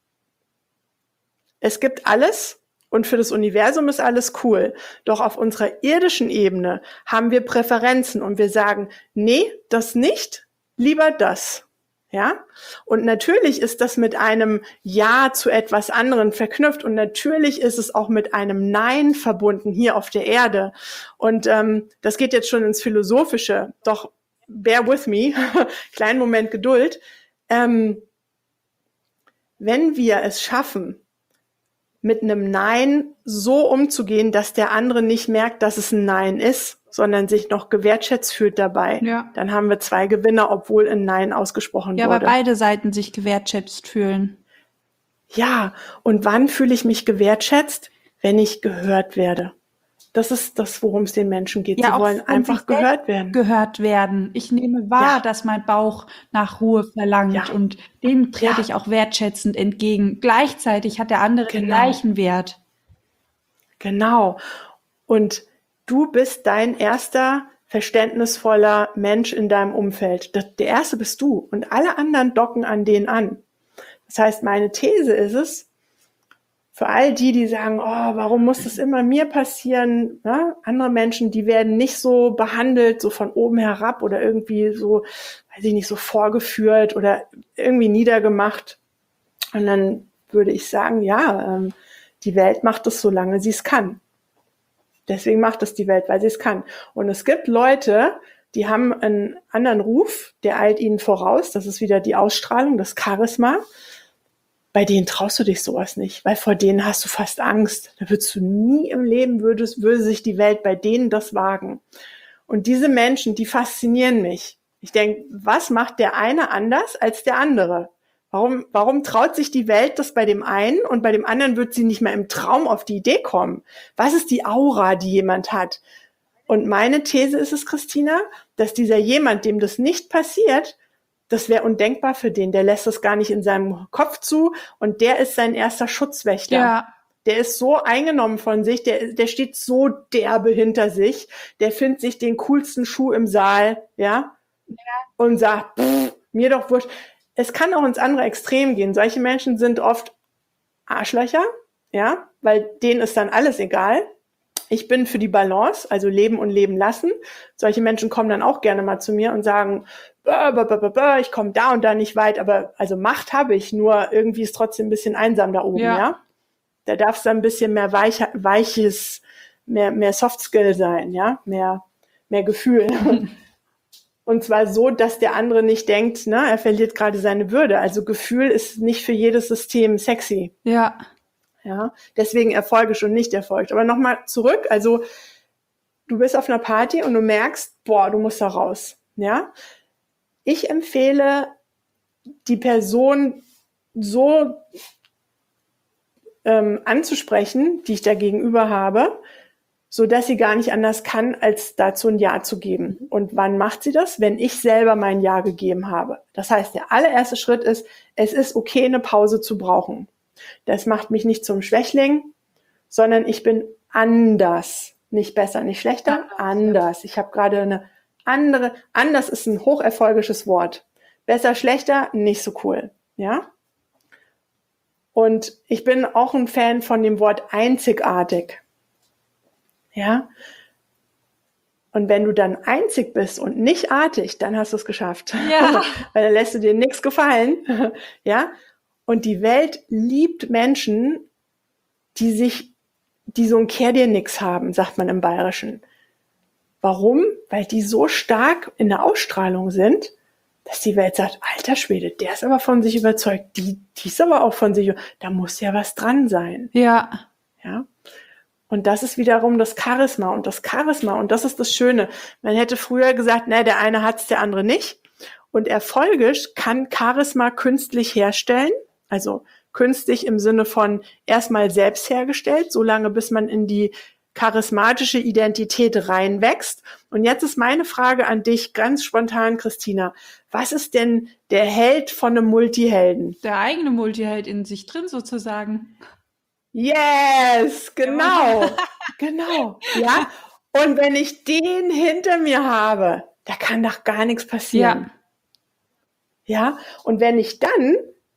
Es gibt alles. Und für das Universum ist alles cool. Doch auf unserer irdischen Ebene haben wir Präferenzen und wir sagen, nee, das nicht, lieber das. Ja? Und natürlich ist das mit einem Ja zu etwas anderem verknüpft und natürlich ist es auch mit einem Nein verbunden hier auf der Erde. Und ähm, das geht jetzt schon ins Philosophische. Doch bear with me, kleinen Moment Geduld. Ähm, wenn wir es schaffen, mit einem Nein so umzugehen, dass der andere nicht merkt, dass es ein Nein ist, sondern sich noch gewertschätzt fühlt dabei, ja. Dann haben wir zwei Gewinner, obwohl ein Nein ausgesprochen ja, wurde. Ja, weil beide Seiten sich gewertschätzt fühlen. Ja, und wann fühle ich mich gewertschätzt? Wenn ich gehört werde. Das ist das, worum es den Menschen geht. Ja, Sie wollen einfach gehört werden. Gehört werden. Ich nehme wahr, ja. dass mein Bauch nach Ruhe verlangt ja. und dem trete ja. ich auch wertschätzend entgegen. Gleichzeitig hat der andere genau. den gleichen Wert. Genau. Und du bist dein erster verständnisvoller Mensch in deinem Umfeld. Das, der erste bist du und alle anderen docken an den an. Das heißt, meine These ist es, für all die, die sagen, oh, warum muss das immer mir passieren? Ja, andere Menschen, die werden nicht so behandelt, so von oben herab oder irgendwie so, weiß ich nicht, so vorgeführt oder irgendwie niedergemacht. Und dann würde ich sagen, ja, ähm, die Welt macht es, solange sie es kann. Deswegen macht es die Welt, weil sie es kann. Und es gibt Leute, die haben einen anderen Ruf, der eilt ihnen voraus. Das ist wieder die Ausstrahlung, das Charisma. Bei denen traust du dich sowas nicht, weil vor denen hast du fast Angst. Da würdest du nie im Leben, würdest, würde sich die Welt bei denen das wagen. Und diese Menschen, die faszinieren mich. Ich denke, was macht der eine anders als der andere? Warum, warum traut sich die Welt das bei dem einen und bei dem anderen wird sie nicht mehr im Traum auf die Idee kommen? Was ist die Aura, die jemand hat? Und meine These ist es, Christina, dass dieser jemand, dem das nicht passiert, das wäre undenkbar für den. Der lässt das gar nicht in seinem Kopf zu und der ist sein erster Schutzwächter. Ja. Der ist so eingenommen von sich, der, der steht so derbe hinter sich, der findet sich den coolsten Schuh im Saal, ja, ja. und sagt, pff, mir doch wurscht. Es kann auch ins andere Extrem gehen. Solche Menschen sind oft Arschlöcher, ja, weil denen ist dann alles egal. Ich bin für die Balance, also leben und leben lassen. Solche Menschen kommen dann auch gerne mal zu mir und sagen, bäh, bäh, bäh, bäh, ich komme da und da nicht weit, aber also Macht habe ich, nur irgendwie ist trotzdem ein bisschen einsam da oben, ja. ja? Da darf es dann ein bisschen mehr weich, weiches, mehr, mehr Soft Skill sein, ja, mehr, mehr Gefühl. Und zwar so, dass der andere nicht denkt, ne, er verliert gerade seine Würde. Also Gefühl ist nicht für jedes System sexy. Ja. Ja, deswegen erfolgisch und nicht erfolgt. Aber nochmal zurück, also du bist auf einer Party und du merkst, boah, du musst da raus. Ja, ich empfehle, die Person so ähm, anzusprechen, die ich da gegenüber habe, so dass sie gar nicht anders kann, als dazu ein Ja zu geben. Und wann macht sie das? Wenn ich selber mein Ja gegeben habe. Das heißt, der allererste Schritt ist, es ist okay, eine Pause zu brauchen. Das macht mich nicht zum Schwächling, sondern ich bin anders. Nicht besser, nicht schlechter, anders. Ich habe gerade eine andere, anders ist ein hocherfolgisches Wort. Besser, schlechter, nicht so cool. Ja? Und ich bin auch ein Fan von dem Wort einzigartig. Ja? Und wenn du dann einzig bist und nicht artig, dann hast du es geschafft. Ja. Weil dann lässt du dir nichts gefallen. Ja? Und die Welt liebt Menschen, die sich die so ein Kehr dir nix haben, sagt man im Bayerischen. Warum? Weil die so stark in der Ausstrahlung sind, dass die Welt sagt, alter Schwede, der ist aber von sich überzeugt, die, die ist aber auch von sich, da muss ja was dran sein. Ja. Ja. Und das ist wiederum das Charisma und das Charisma und das ist das Schöne. Man hätte früher gesagt, ne, der eine hat's, der andere nicht. Und Erfolge kann Charisma künstlich herstellen, also künstlich im Sinne von erstmal selbst hergestellt, solange bis man in die charismatische Identität reinwächst. Und jetzt ist meine Frage an dich, ganz spontan, Christina. Was ist denn der Held von einem Multihelden? Der eigene Multiheld in sich drin sozusagen. Yes, genau, ja. Genau, ja. Und wenn ich den hinter mir habe, da kann doch gar nichts passieren. Ja. Ja, und wenn ich dann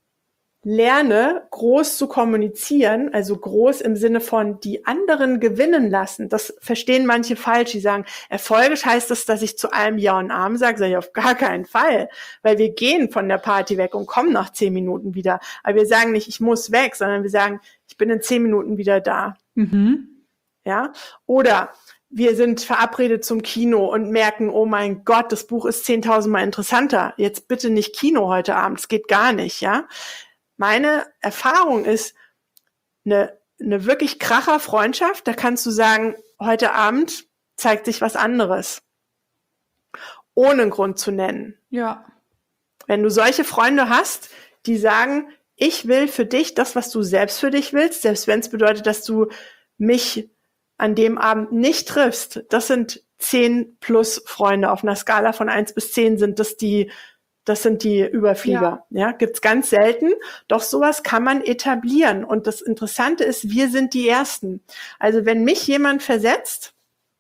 lerne, groß zu kommunizieren, also groß im Sinne von die anderen gewinnen lassen. Das verstehen manche falsch. Die sagen, erfolgreich heißt das, dass ich zu allem Ja und Amen sage. Sage ich auf gar keinen Fall. Weil wir gehen von der Party weg und kommen nach zehn Minuten wieder. Aber wir sagen nicht, ich muss weg, sondern wir sagen, ich bin in zehn Minuten wieder da. Mhm. Ja? Oder wir sind verabredet zum Kino und merken, oh mein Gott, das Buch ist zehntausendmal interessanter. Jetzt bitte nicht Kino heute Abend. Das geht gar nicht, ja? Meine Erfahrung ist, eine, eine wirklich kracher Freundschaft, da kannst du sagen, heute Abend zeigt sich was anderes. Ohne einen Grund zu nennen. Ja. Wenn du solche Freunde hast, die sagen, ich will für dich das, was du selbst für dich willst, selbst wenn es bedeutet, dass du mich an dem Abend nicht triffst, das sind zehn plus Freunde. Auf einer Skala von eins bis zehn sind das die Das sind die Überflieger. Ja, ja, gibt's ganz selten. Doch sowas kann man etablieren. Und das Interessante ist, wir sind die Ersten. Also wenn mich jemand versetzt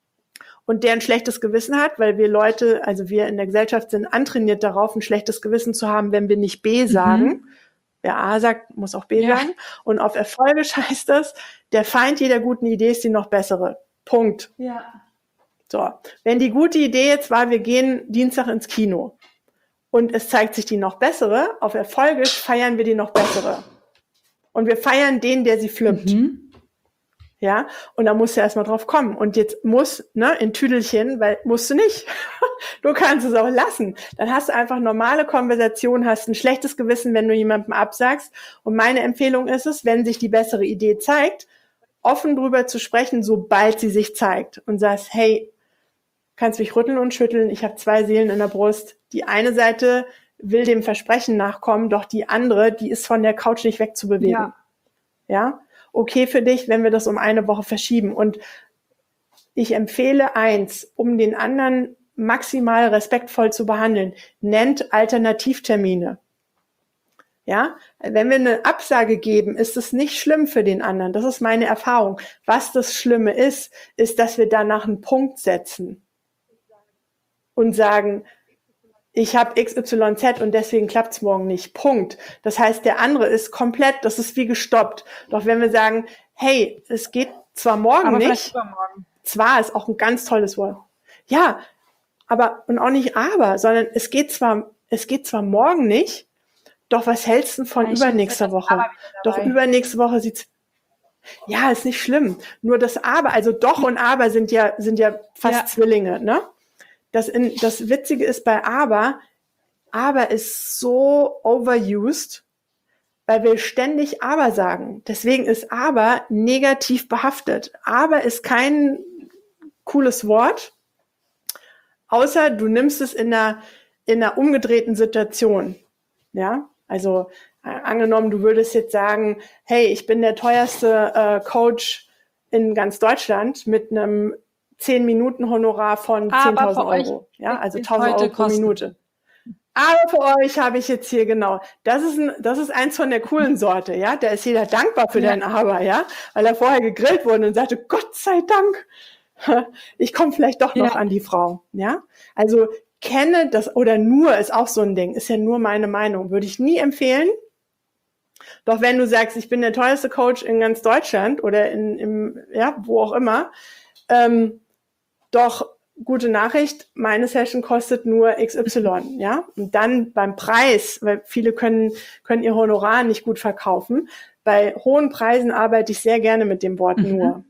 und der ein schlechtes Gewissen hat, weil wir Leute, also wir in der Gesellschaft sind antrainiert darauf, ein schlechtes Gewissen zu haben, wenn wir nicht B sagen. Mhm. Wer A sagt, muss auch B ja. sagen. Und auf Erfolge heißt das, der Feind jeder guten Idee ist die noch bessere. Punkt. Ja. So. Wenn die gute Idee jetzt war, wir gehen Dienstag ins Kino. Und es zeigt sich die noch bessere. Auf Erfolge feiern wir die noch bessere. Und wir feiern den, der sie flippt. Mhm. Ja, und da musst du erstmal drauf kommen. Und jetzt muss, ne, in Tüdelchen, weil musst du nicht. Du kannst es auch lassen. Dann hast du einfach normale Konversation, hast ein schlechtes Gewissen, wenn du jemandem absagst. Und meine Empfehlung ist es, wenn sich die bessere Idee zeigt, offen drüber zu sprechen, sobald sie sich zeigt. Und sagst, hey, kannst mich rütteln und schütteln, ich habe zwei Seelen in der Brust. Die eine Seite will dem Versprechen nachkommen, doch die andere, die ist von der Couch nicht wegzubewegen. Ja. Ja? Okay für dich, wenn wir das um eine Woche verschieben. Und ich empfehle eins, um den anderen maximal respektvoll zu behandeln, nennt Alternativtermine. Ja? Wenn wir eine Absage geben, ist es nicht schlimm für den anderen. Das ist meine Erfahrung. Was das Schlimme ist, ist, dass wir danach einen Punkt setzen und sagen, ich habe X Y Z und deswegen klappt's morgen nicht. Punkt. Das heißt, der andere ist komplett, das ist wie gestoppt. Doch wenn wir sagen, hey, es geht zwar morgen aber nicht, übermorgen. Zwar ist auch ein ganz tolles Wort. Ja, aber, und auch nicht aber, sondern es geht zwar, es geht zwar morgen nicht, doch was hältst du von ja, übernächster Woche? Doch übernächste Woche sieht's, ja, ist nicht schlimm. Nur das aber, also doch und aber sind ja, sind ja fast ja. Zwillinge, ne? Das, in, das Witzige ist bei aber, aber ist so overused, weil wir ständig aber sagen. Deswegen ist aber negativ behaftet. Aber ist kein cooles Wort, außer du nimmst es in einer, in einer umgedrehten Situation. Ja, also äh, angenommen, du würdest jetzt sagen, hey, ich bin der teuerste äh, Coach in ganz Deutschland mit einem zehn Minuten Honorar von zehntausend Euro. Ja, also tausend Euro pro Minute. Aber für euch habe ich jetzt hier, genau, das ist ein, das ist eins von der coolen Sorte, ja. Da ist jeder dankbar für ja. dein Aber, ja, weil er vorher gegrillt wurde und sagte, Gott sei Dank, ich komme vielleicht doch noch ja. an die Frau, ja. Also kenne das, oder nur ist auch so ein Ding, ist ja nur meine Meinung, würde ich nie empfehlen. Doch wenn du sagst, ich bin der teuerste Coach in ganz Deutschland oder in, im, ja, wo auch immer, ähm, doch, gute Nachricht, meine Session kostet nur X Y, ja. Und dann beim Preis, weil viele können, können ihr Honorar nicht gut verkaufen. Bei hohen Preisen arbeite ich sehr gerne mit dem Wort mhm. nur.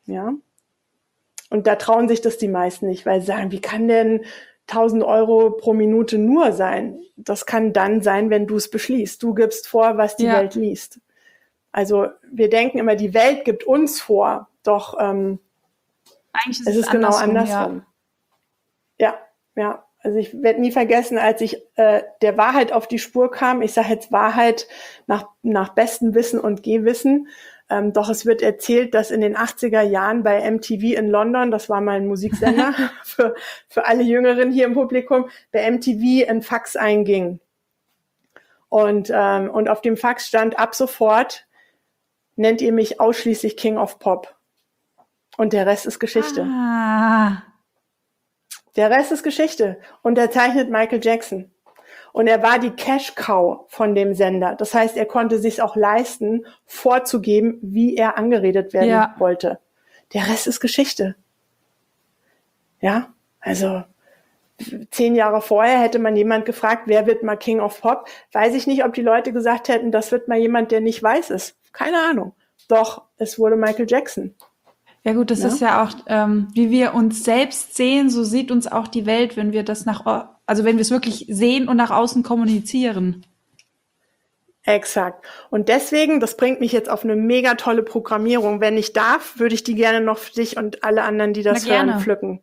Ja. Und da trauen sich das die meisten nicht, weil sie sagen, wie kann denn tausend Euro pro Minute nur sein? Das kann dann sein, wenn du es beschließt. Du gibst vor, was die Ja. Welt liest. Also wir denken immer, die Welt gibt uns vor, doch ähm, Eigentlich ist es es ist genau andersrum, andersrum. Ja, ja. ja. Also ich werde nie vergessen, als ich äh, der Wahrheit auf die Spur kam, ich sage jetzt Wahrheit nach, nach bestem Wissen und Gehwissen, ähm, doch es wird erzählt, dass in den achtziger Jahren bei M T V in London, das war mal ein Musiksender für, für alle Jüngeren hier im Publikum, bei M T V ein Fax einging. Und, ähm, und auf dem Fax stand, ab sofort nennt ihr mich ausschließlich King of Pop. Und der Rest ist Geschichte. Ah. Der Rest ist Geschichte. Und er zeichnet Michael Jackson. Und er war die Cash-Cow von dem Sender. Das heißt, er konnte sich auch leisten, vorzugeben, wie er angeredet werden Ja. wollte. Der Rest ist Geschichte. Ja, also zehn Jahre vorher hätte man jemand gefragt, wer wird mal King of Pop? Weiß ich nicht, ob die Leute gesagt hätten, das wird mal jemand, der nicht weiß ist. Keine Ahnung. Doch, es wurde Michael Jackson. Ja gut, das Ja. ist ja auch, ähm, wie wir uns selbst sehen, so sieht uns auch die Welt, wenn wir das nach, au- also wenn wir es wirklich sehen und nach außen kommunizieren. Exakt. Und deswegen, das bringt mich jetzt auf eine mega tolle Programmierung. Wenn ich darf, würde ich die gerne noch für dich und alle anderen, die das Na, gerne. hören, pflücken.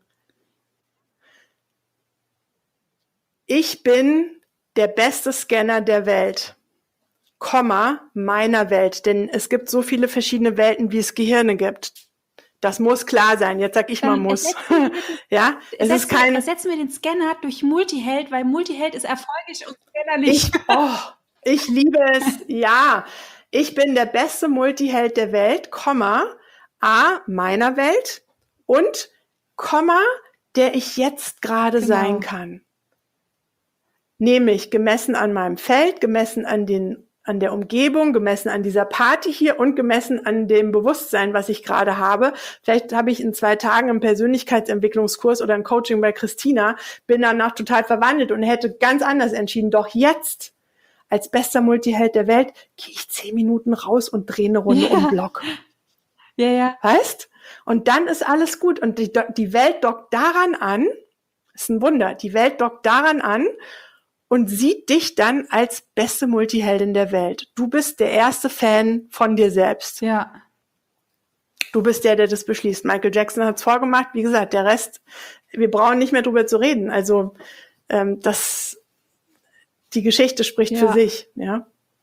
Ich bin der beste Scanner der Welt, Komma, meiner Welt. Denn es gibt so viele verschiedene Welten, wie es Gehirne gibt. Das muss klar sein. Jetzt sag ich mal Dann muss. ersetzen Ja, es ist Ersetzen wir, kein, ersetzen wir den Scanner durch Multiheld, weil Multiheld ist erfolgreich und Scanner nicht. ich, oh, ich liebe es. Ja, ich bin der beste Multiheld der Welt, Komma, A, meiner Welt und Komma, der ich jetzt gerade Genau. sein kann. Nämlich gemessen an meinem Feld, gemessen an den, an der Umgebung, gemessen an dieser Party hier und gemessen an dem Bewusstsein, was ich gerade habe. Vielleicht habe ich in zwei Tagen einen Persönlichkeitsentwicklungskurs oder ein Coaching bei Christina, bin danach total verwandelt und hätte ganz anders entschieden. Doch jetzt, als bester Multiheld der Welt, gehe ich zehn Minuten raus und drehe eine Runde Ja. um den Block. Ja, ja. Weißt? Und dann ist alles gut. Und die, die Welt dockt daran an, ist ein Wunder, die Welt dockt daran an und sieht dich dann als beste Multiheldin der Welt. Du bist der erste Fan von dir selbst. Ja. Du bist der, der das beschließt. Michael Jackson hat es vorgemacht. Wie gesagt, der Rest, wir brauchen nicht mehr drüber zu reden. Also ähm, das, die Geschichte spricht Ja. für sich. Ja.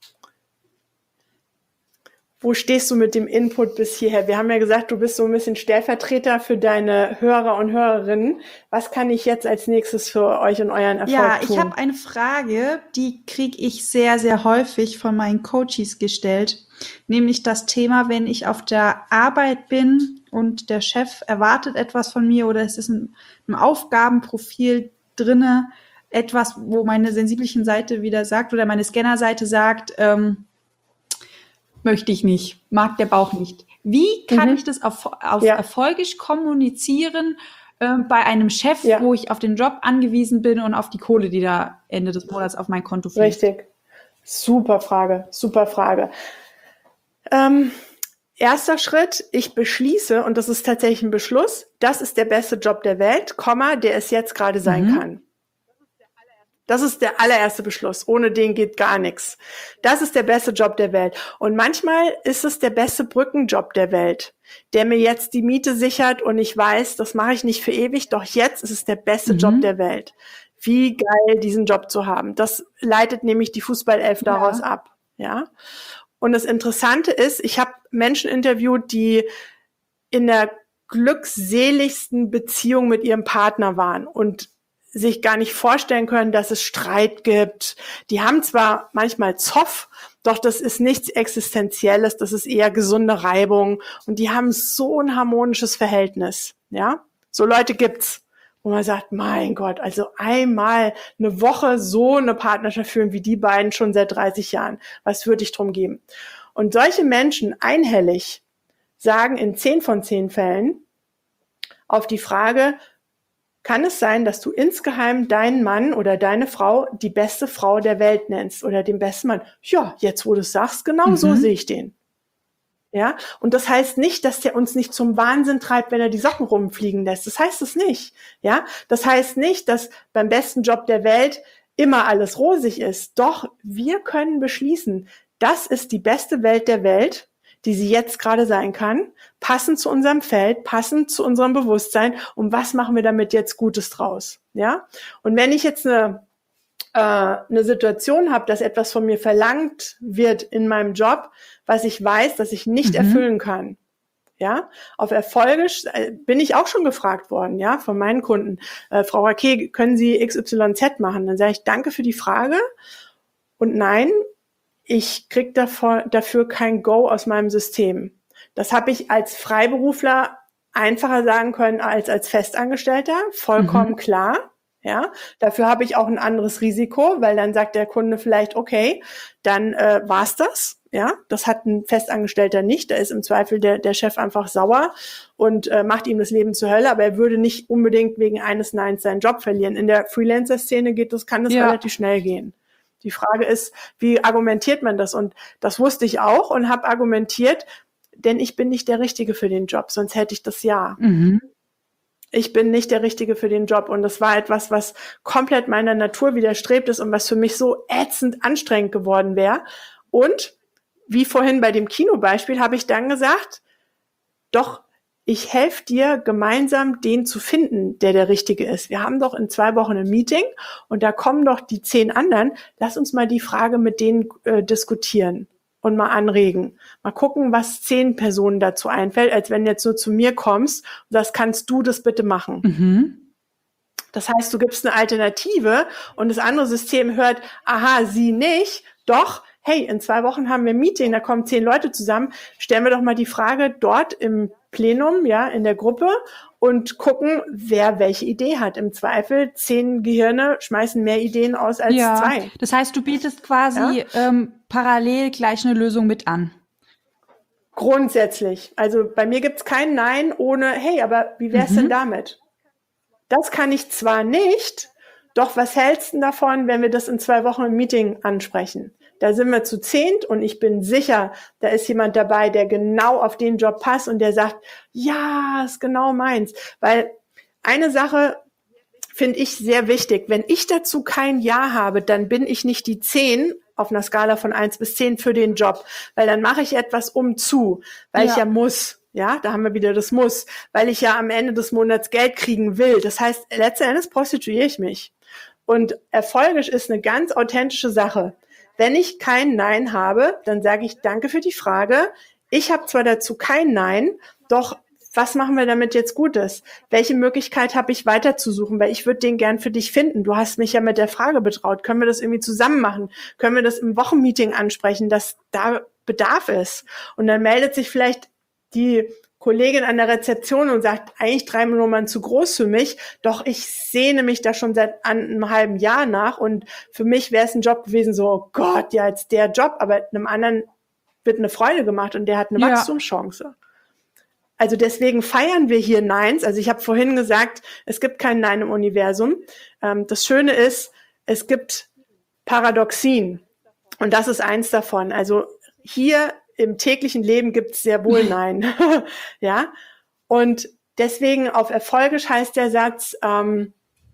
Wo stehst du mit dem Input bis hierher? Wir haben ja gesagt, du bist so ein bisschen Stellvertreter für deine Hörer und Hörerinnen. Was kann ich jetzt als nächstes für euch und euren Erfolg Ja, tun? ich habe eine Frage, die kriege ich sehr, sehr häufig von meinen Coaches gestellt. Nämlich das Thema, wenn ich auf der Arbeit bin und der Chef erwartet etwas von mir oder es ist in einem Aufgabenprofil drinne, etwas, wo meine sensiblichen Seite wieder sagt oder meine Scannerseite sagt, ähm, möchte ich nicht, mag der Bauch nicht. Wie kann Mhm. ich das auf, auf Ja. erfolgreich kommunizieren ähm, bei einem Chef, Ja. wo ich auf den Job angewiesen bin und auf die Kohle, die da Ende des Monats auf mein Konto fließt? Richtig. Super Frage, super Frage. Ähm, erster Schritt, ich beschließe, und das ist tatsächlich ein Beschluss, das ist der beste Job der Welt, Komma, der es jetzt gerade sein Mhm. kann. Das ist der allererste Beschluss. Ohne den geht gar nichts. Das ist der beste Job der Welt. Und manchmal ist es der beste Brückenjob der Welt, der mir jetzt die Miete sichert und ich weiß, das mache ich nicht für ewig, doch jetzt ist es der beste Mhm. Job der Welt. Wie geil, diesen Job zu haben. Das leitet nämlich die Fußballelf Ja. daraus ab. Ja. Und das Interessante ist, ich habe Menschen interviewt, die in der glückseligsten Beziehung mit ihrem Partner waren und sich gar nicht vorstellen können, dass es Streit gibt. Die haben zwar manchmal Zoff, doch das ist nichts Existenzielles, das ist eher gesunde Reibung und die haben so ein harmonisches Verhältnis. Ja, so Leute gibt's, wo man sagt, mein Gott, also einmal eine Woche so eine Partnerschaft führen wie die beiden schon seit dreißig Jahren. Was würde ich drum geben? Und solche Menschen einhellig sagen in zehn von zehn Fällen auf die Frage, kann es sein, dass du insgeheim deinen Mann oder deine Frau die beste Frau der Welt nennst oder den besten Mann? Ja, jetzt wo du es sagst, genau Mhm. so sehe ich den. Ja, und das heißt nicht, dass der uns nicht zum Wahnsinn treibt, wenn er die Socken rumfliegen lässt. Das heißt es nicht. Ja, das heißt nicht, dass beim besten Job der Welt immer alles rosig ist. Doch wir können beschließen, das ist die beste Welt der Welt, die sie jetzt gerade sein kann, passend zu unserem Feld, passend zu unserem Bewusstsein. Und was machen wir damit jetzt Gutes draus? Ja, und wenn ich jetzt eine äh, eine Situation habe, dass etwas von mir verlangt wird in meinem Job, was ich weiß, dass ich nicht mhm. erfüllen kann. Ja, auf Erfolge äh, bin ich auch schon gefragt worden, ja, von meinen Kunden. Äh, Frau Raquet, können Sie X Y Z machen? Dann sage ich, danke für die Frage. Und nein, ich kriege davor, dafür kein Go aus meinem System. Das habe ich als Freiberufler einfacher sagen können als als Festangestellter, vollkommen mhm. klar. Ja, dafür habe ich auch ein anderes Risiko, weil dann sagt der Kunde vielleicht, okay, dann äh, war's das. Ja, das hat ein Festangestellter nicht. Da ist im Zweifel der, der Chef einfach sauer und äh, macht ihm das Leben zur Hölle, aber er würde nicht unbedingt wegen eines Neins seinen Job verlieren. In der Freelancer-Szene geht das, kann das ja. relativ schnell gehen. Die Frage ist, wie argumentiert man das? Und das wusste ich auch und habe argumentiert, denn ich bin nicht der Richtige für den Job, sonst hätte ich das ja. Mhm. Ich bin nicht der Richtige für den Job. Und das war etwas, was komplett meiner Natur widerstrebt ist und was für mich so ätzend anstrengend geworden wäre. Und wie vorhin bei dem Kinobeispiel habe ich dann gesagt, doch, ich helfe dir, gemeinsam den zu finden, der der Richtige ist. Wir haben doch in zwei Wochen ein Meeting und da kommen doch die zehn anderen. Lass uns mal die Frage mit denen äh, diskutieren und mal anregen. Mal gucken, was zehn Personen dazu einfällt, als wenn du jetzt nur zu mir kommst und sagst, kannst du das bitte machen? Mhm. Das heißt, du gibst eine Alternative und das andere System hört, aha, sie nicht, doch, hey, in zwei Wochen haben wir ein Meeting, da kommen zehn Leute zusammen, stellen wir doch mal die Frage dort im Plenum, ja, in der Gruppe und gucken, wer welche Idee hat. Im Zweifel, zehn Gehirne schmeißen mehr Ideen aus als ja, zwei. Das heißt, du bietest quasi ja? ähm, parallel gleich eine Lösung mit an. Grundsätzlich. Also bei mir gibt's kein Nein ohne, hey, aber wie wär's mhm. denn damit? Das kann ich zwar nicht, doch was hältst du davon, wenn wir das in zwei Wochen im Meeting ansprechen? Da sind wir zu zehnt und ich bin sicher, da ist jemand dabei, der genau auf den Job passt und der sagt, ja, ist genau meins. Weil eine Sache finde ich sehr wichtig. Wenn ich dazu kein Ja habe, dann bin ich nicht die zehn auf einer Skala von eins bis zehn für den Job. Weil dann mache ich etwas um zu, weil ja. ich ja muss. Ja, da haben wir wieder das Muss. Weil ich ja am Ende des Monats Geld kriegen will. Das heißt, letzten Endes prostituiere ich mich. Und erfolgreich ist eine ganz authentische Sache. Wenn ich kein Nein habe, dann sage ich danke für die Frage. Ich habe zwar dazu kein Nein, doch was machen wir damit jetzt Gutes? Welche Möglichkeit habe ich weiterzusuchen? Weil ich würde den gern für dich finden. Du hast mich ja mit der Frage betraut. Können wir das irgendwie zusammen machen? Können wir das im Wochenmeeting ansprechen, dass da Bedarf ist? Und dann meldet sich vielleicht die Kollegin an der Rezeption und sagt, eigentlich drei Nummern zu groß für mich, doch ich sehne mich da schon seit einem halben Jahr nach und für mich wäre es ein Job gewesen, so, oh Gott, ja, jetzt der Job, aber einem anderen wird eine Freude gemacht und der hat eine ja. Wachstumschance. Also deswegen feiern wir hier Neins. Also ich habe vorhin gesagt, es gibt kein Nein im Universum. Ähm, das Schöne ist, es gibt Paradoxien und das ist eins davon. Also hier im täglichen Leben gibt es sehr wohl Nein. Ja. Und deswegen auf Erfolgisch heißt der Satz, ähm,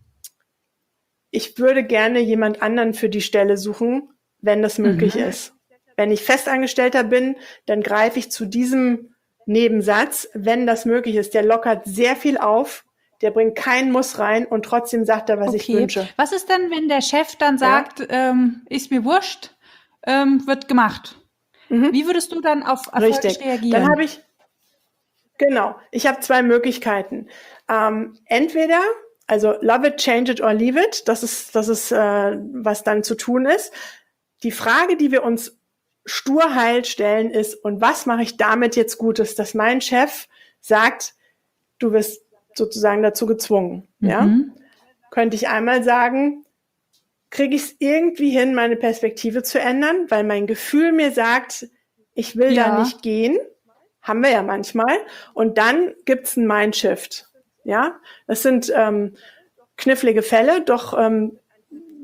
ich würde gerne jemand anderen für die Stelle suchen, wenn das möglich mhm. ist. Wenn ich Festangestellter bin, dann greife ich zu diesem Nebensatz, wenn das möglich ist. Der lockert sehr viel auf, der bringt keinen Muss rein und trotzdem sagt er, was okay. ich wünsche. Was ist denn, wenn der Chef dann sagt, ja. ähm, ist mir wurscht, ähm, wird gemacht? Mhm. Wie würdest du dann auf Erfolg Richtig. reagieren? Dann habe ich, genau, ich habe zwei Möglichkeiten. Ähm, entweder, also love it, change it or leave it, das ist, das ist, äh, was dann zu tun ist. Die Frage, die wir uns sturheil stellen, ist, und was mache ich damit jetzt Gutes, dass mein Chef sagt, du wirst sozusagen dazu gezwungen. Mhm. Ja? Könnte ich einmal sagen, kriege ich es irgendwie hin, meine Perspektive zu ändern, weil mein Gefühl mir sagt, ich will ja. da nicht gehen. Haben wir ja manchmal. Und dann gibt's einen Mindshift. Ja, das sind ähm, knifflige Fälle, doch ähm,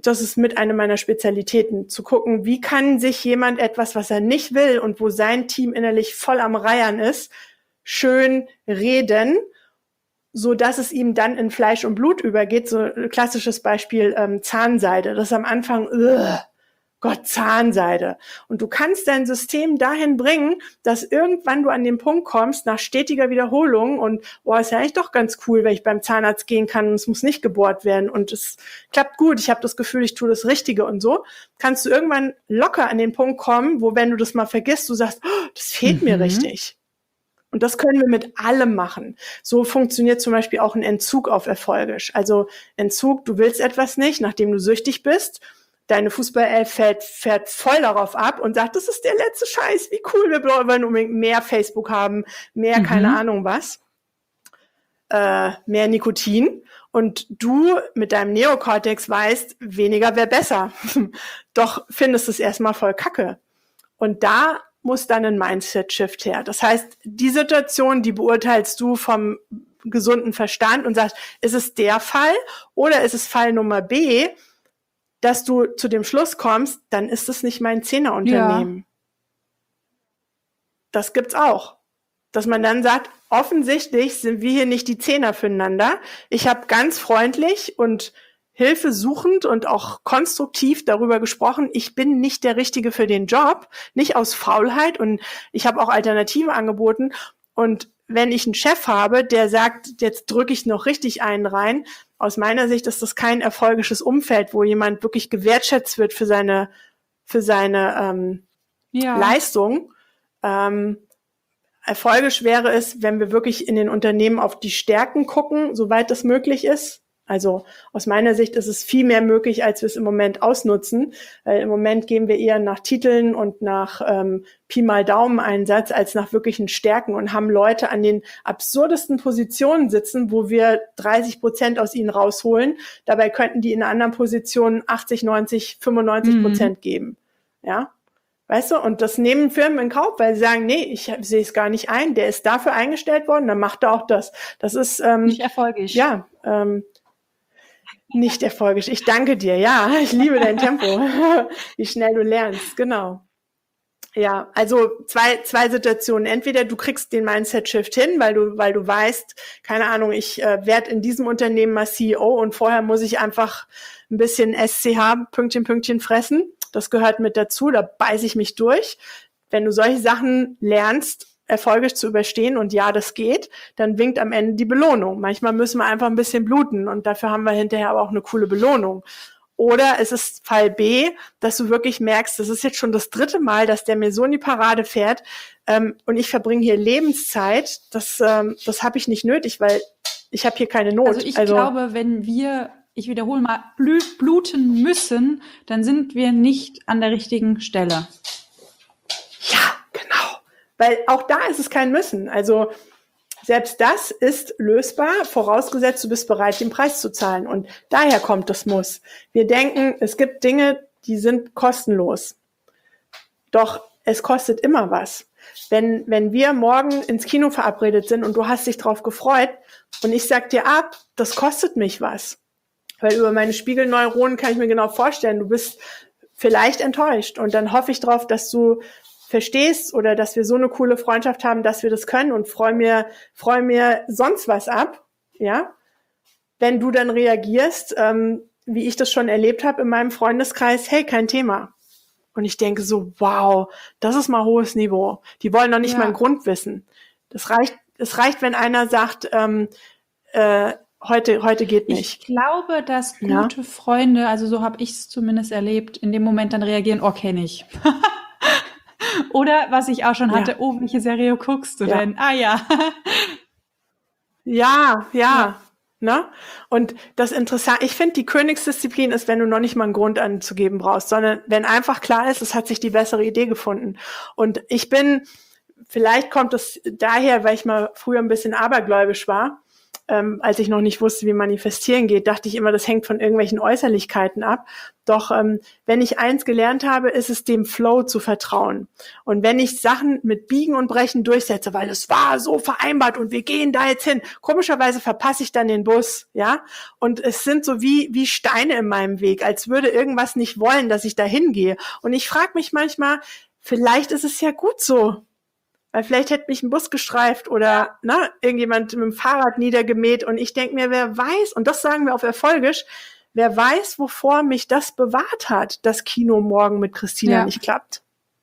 das ist mit einer meiner Spezialitäten, zu gucken, wie kann sich jemand etwas, was er nicht will und wo sein Team innerlich voll am Reiern ist, schön reden, so dass es ihm dann in Fleisch und Blut übergeht. So ein klassisches Beispiel, ähm, Zahnseide. Das ist am Anfang, ugh, Gott, Zahnseide. Und du kannst dein System dahin bringen, dass irgendwann du an den Punkt kommst, nach stetiger Wiederholung und, oh, ist ja eigentlich doch ganz cool, wenn ich beim Zahnarzt gehen kann und es muss nicht gebohrt werden und es klappt gut, ich habe das Gefühl, ich tue das Richtige und so, kannst du irgendwann locker an den Punkt kommen, wo, wenn du das mal vergisst, du sagst, oh, das fehlt mhm. mir richtig. Und das können wir mit allem machen. So funktioniert zum Beispiel auch ein Entzug auf Erfolgisch. Also Entzug, du willst etwas nicht, nachdem du süchtig bist. Deine Fußballelf fährt, fährt voll darauf ab und sagt, das ist der letzte Scheiß, wie cool, wir wollen unbedingt mehr Facebook haben, mehr mhm. keine Ahnung was, äh, mehr Nikotin. Und du mit deinem Neokortex weißt, weniger wäre besser. Doch findest es erstmal voll Kacke. Und da muss dann ein Mindset-Shift her. Das heißt, die Situation, die beurteilst du vom gesunden Verstand und sagst, ist es der Fall oder ist es Fall Nummer B, dass du zu dem Schluss kommst, dann ist es nicht mein Zehnerunternehmen. Ja. Das gibt's auch. Dass man dann sagt, offensichtlich sind wir hier nicht die Zehner füreinander. Ich habe ganz freundlich und hilfesuchend und auch konstruktiv darüber gesprochen, ich bin nicht der Richtige für den Job, nicht aus Faulheit, und ich habe auch Alternativen angeboten. Und wenn ich einen Chef habe, der sagt, jetzt drücke ich noch richtig einen rein, aus meiner Sicht ist das kein erfolgisches Umfeld, wo jemand wirklich gewertschätzt wird für seine für seine ähm, ja. Leistung. Ähm, erfolgisch wäre es, wenn wir wirklich in den Unternehmen auf die Stärken gucken, soweit das möglich ist. Also aus meiner Sicht ist es viel mehr möglich, als wir es im Moment ausnutzen. Weil im Moment gehen wir eher nach Titeln und nach ähm, Pi mal Daumen-Einsatz als nach wirklichen Stärken und haben Leute an den absurdesten Positionen sitzen, wo wir dreißig Prozent aus ihnen rausholen. Dabei könnten die in anderen Positionen achtzig, neunzig, fünfundneunzig Prozent mhm. geben. Ja, weißt du? Und das nehmen Firmen in Kauf, weil sie sagen, nee, ich sehe es gar nicht ein. Der ist dafür eingestellt worden, dann macht er auch das. Das ist ähm, nicht erfolgreich. Ja, ähm, nicht erfolgreich. Ich danke dir. Ja, ich liebe dein Tempo. Wie schnell du lernst. Genau. Ja, also zwei zwei Situationen. Entweder du kriegst den Mindset-Shift hin, weil du weil du weißt, keine Ahnung, ich äh, werde in diesem Unternehmen mal C E O und vorher muss ich einfach ein bisschen S C H, Pünktchen, Pünktchen fressen. Das gehört mit dazu, da beiße ich mich durch. Wenn du solche Sachen lernst, erfolgreich zu überstehen, und ja, das geht, dann winkt am Ende die Belohnung. Manchmal müssen wir einfach ein bisschen bluten und dafür haben wir hinterher aber auch eine coole Belohnung. Oder es ist Fall B, dass du wirklich merkst, das ist jetzt schon das dritte Mal, dass der mir so in die Parade fährt ähm, und ich verbringe hier Lebenszeit. Das, ähm, das habe ich nicht nötig, weil ich habe hier keine Not. Also ich also, glaube, wenn wir, ich wiederhole mal, bl- bluten müssen, dann sind wir nicht an der richtigen Stelle. Ja, genau. Weil auch da ist es kein Müssen. Also selbst das ist lösbar, vorausgesetzt, du bist bereit, den Preis zu zahlen. Und daher kommt das Muss. Wir denken, es gibt Dinge, die sind kostenlos. Doch es kostet immer was. Wenn, wenn wir morgen ins Kino verabredet sind und du hast dich drauf gefreut und ich sag dir ab, das kostet mich was. Weil über meine Spiegelneuronen kann ich mir genau vorstellen, du bist vielleicht enttäuscht. Und dann hoffe ich drauf, dass du verstehst oder dass wir so eine coole Freundschaft haben, dass wir das können, und freu mir, freu mir sonst was ab, ja. Wenn du dann reagierst, ähm, wie ich das schon erlebt habe in meinem Freundeskreis, hey, kein Thema. Und ich denke so, wow, das ist mal hohes Niveau. Die wollen noch nicht ja. mal einen Grund wissen. Das reicht, es reicht, wenn einer sagt, ähm, äh, heute, heute geht nicht. Ich glaube, dass gute ja. Freunde, also so habe ich es zumindest erlebt, in dem Moment dann reagieren, oh, kenn ich. Oder was ich auch schon hatte, ja. oh, welche Serie guckst du ja. denn? Ah ja. ja, ja, ja. Ne? Und das Interessante, ich finde, die Königsdisziplin ist, wenn du noch nicht mal einen Grund anzugeben brauchst, sondern wenn einfach klar ist, es hat sich die bessere Idee gefunden. Und ich bin, vielleicht kommt es daher, weil ich mal früher ein bisschen abergläubisch war, ähm, als ich noch nicht wusste, wie manifestieren geht, dachte ich immer, das hängt von irgendwelchen Äußerlichkeiten ab. Doch ähm, wenn ich eins gelernt habe, ist es dem Flow zu vertrauen. Und wenn ich Sachen mit Biegen und Brechen durchsetze, weil es war so vereinbart und wir gehen da jetzt hin, komischerweise verpasse ich dann den Bus, ja. Und es sind so wie wie Steine in meinem Weg, als würde irgendwas nicht wollen, dass ich da hingehe. Und ich frage mich manchmal, vielleicht ist es ja gut so. Weil vielleicht hätte mich ein Bus gestreift oder ne, irgendjemand mit dem Fahrrad niedergemäht. Und ich denke mir, wer weiß, und das sagen wir auf Erfolgisch, wer weiß, wovor mich das bewahrt hat, dass Kino morgen mit Christina ja. nicht klappt.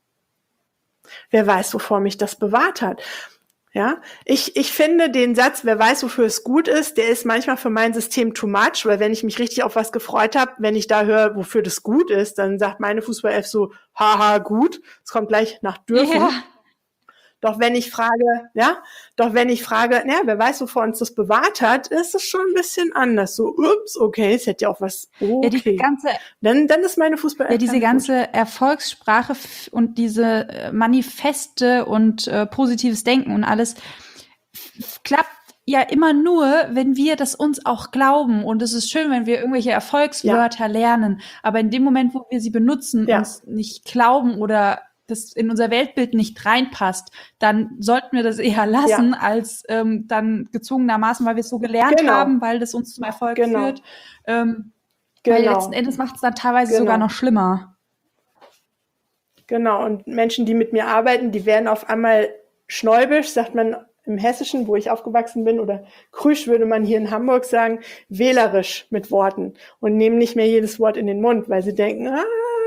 Wer weiß, wovor mich das bewahrt hat. Ja, ich, ich finde den Satz, wer weiß, wofür es gut ist, der ist manchmal für mein System too much, weil wenn ich mich richtig auf was gefreut habe, wenn ich da höre, wofür das gut ist, dann sagt meine Fußball-F so, haha, gut, es kommt gleich nach dürfen. Ja. Doch wenn ich frage, ja, doch wenn ich frage, naja, wer weiß, wovor uns das bewahrt hat, ist es schon ein bisschen anders. So, ups, okay, es hätte ja auch was, okay. Ja, die ganze, dann, dann ist meine Fußball. Ja, diese ganze gut. Erfolgssprache und diese Manifeste und äh, positives Denken und alles f- klappt ja immer nur, wenn wir das uns auch glauben. Und es ist schön, wenn wir irgendwelche Erfolgswörter ja. lernen. Aber in dem Moment, wo wir sie benutzen, ja. uns nicht glauben oder das in unser Weltbild nicht reinpasst, dann sollten wir das eher lassen, ja. als ähm, dann gezwungenermaßen, weil wir es so gelernt genau. haben, weil das uns zum Erfolg genau. führt. Ähm, genau. Weil letzten Endes macht es dann teilweise genau. sogar noch schlimmer. Genau, und Menschen, die mit mir arbeiten, die werden auf einmal schnäubisch, sagt man im Hessischen, wo ich aufgewachsen bin, oder krüsch würde man hier in Hamburg sagen, wählerisch mit Worten und nehmen nicht mehr jedes Wort in den Mund, weil sie denken, ah,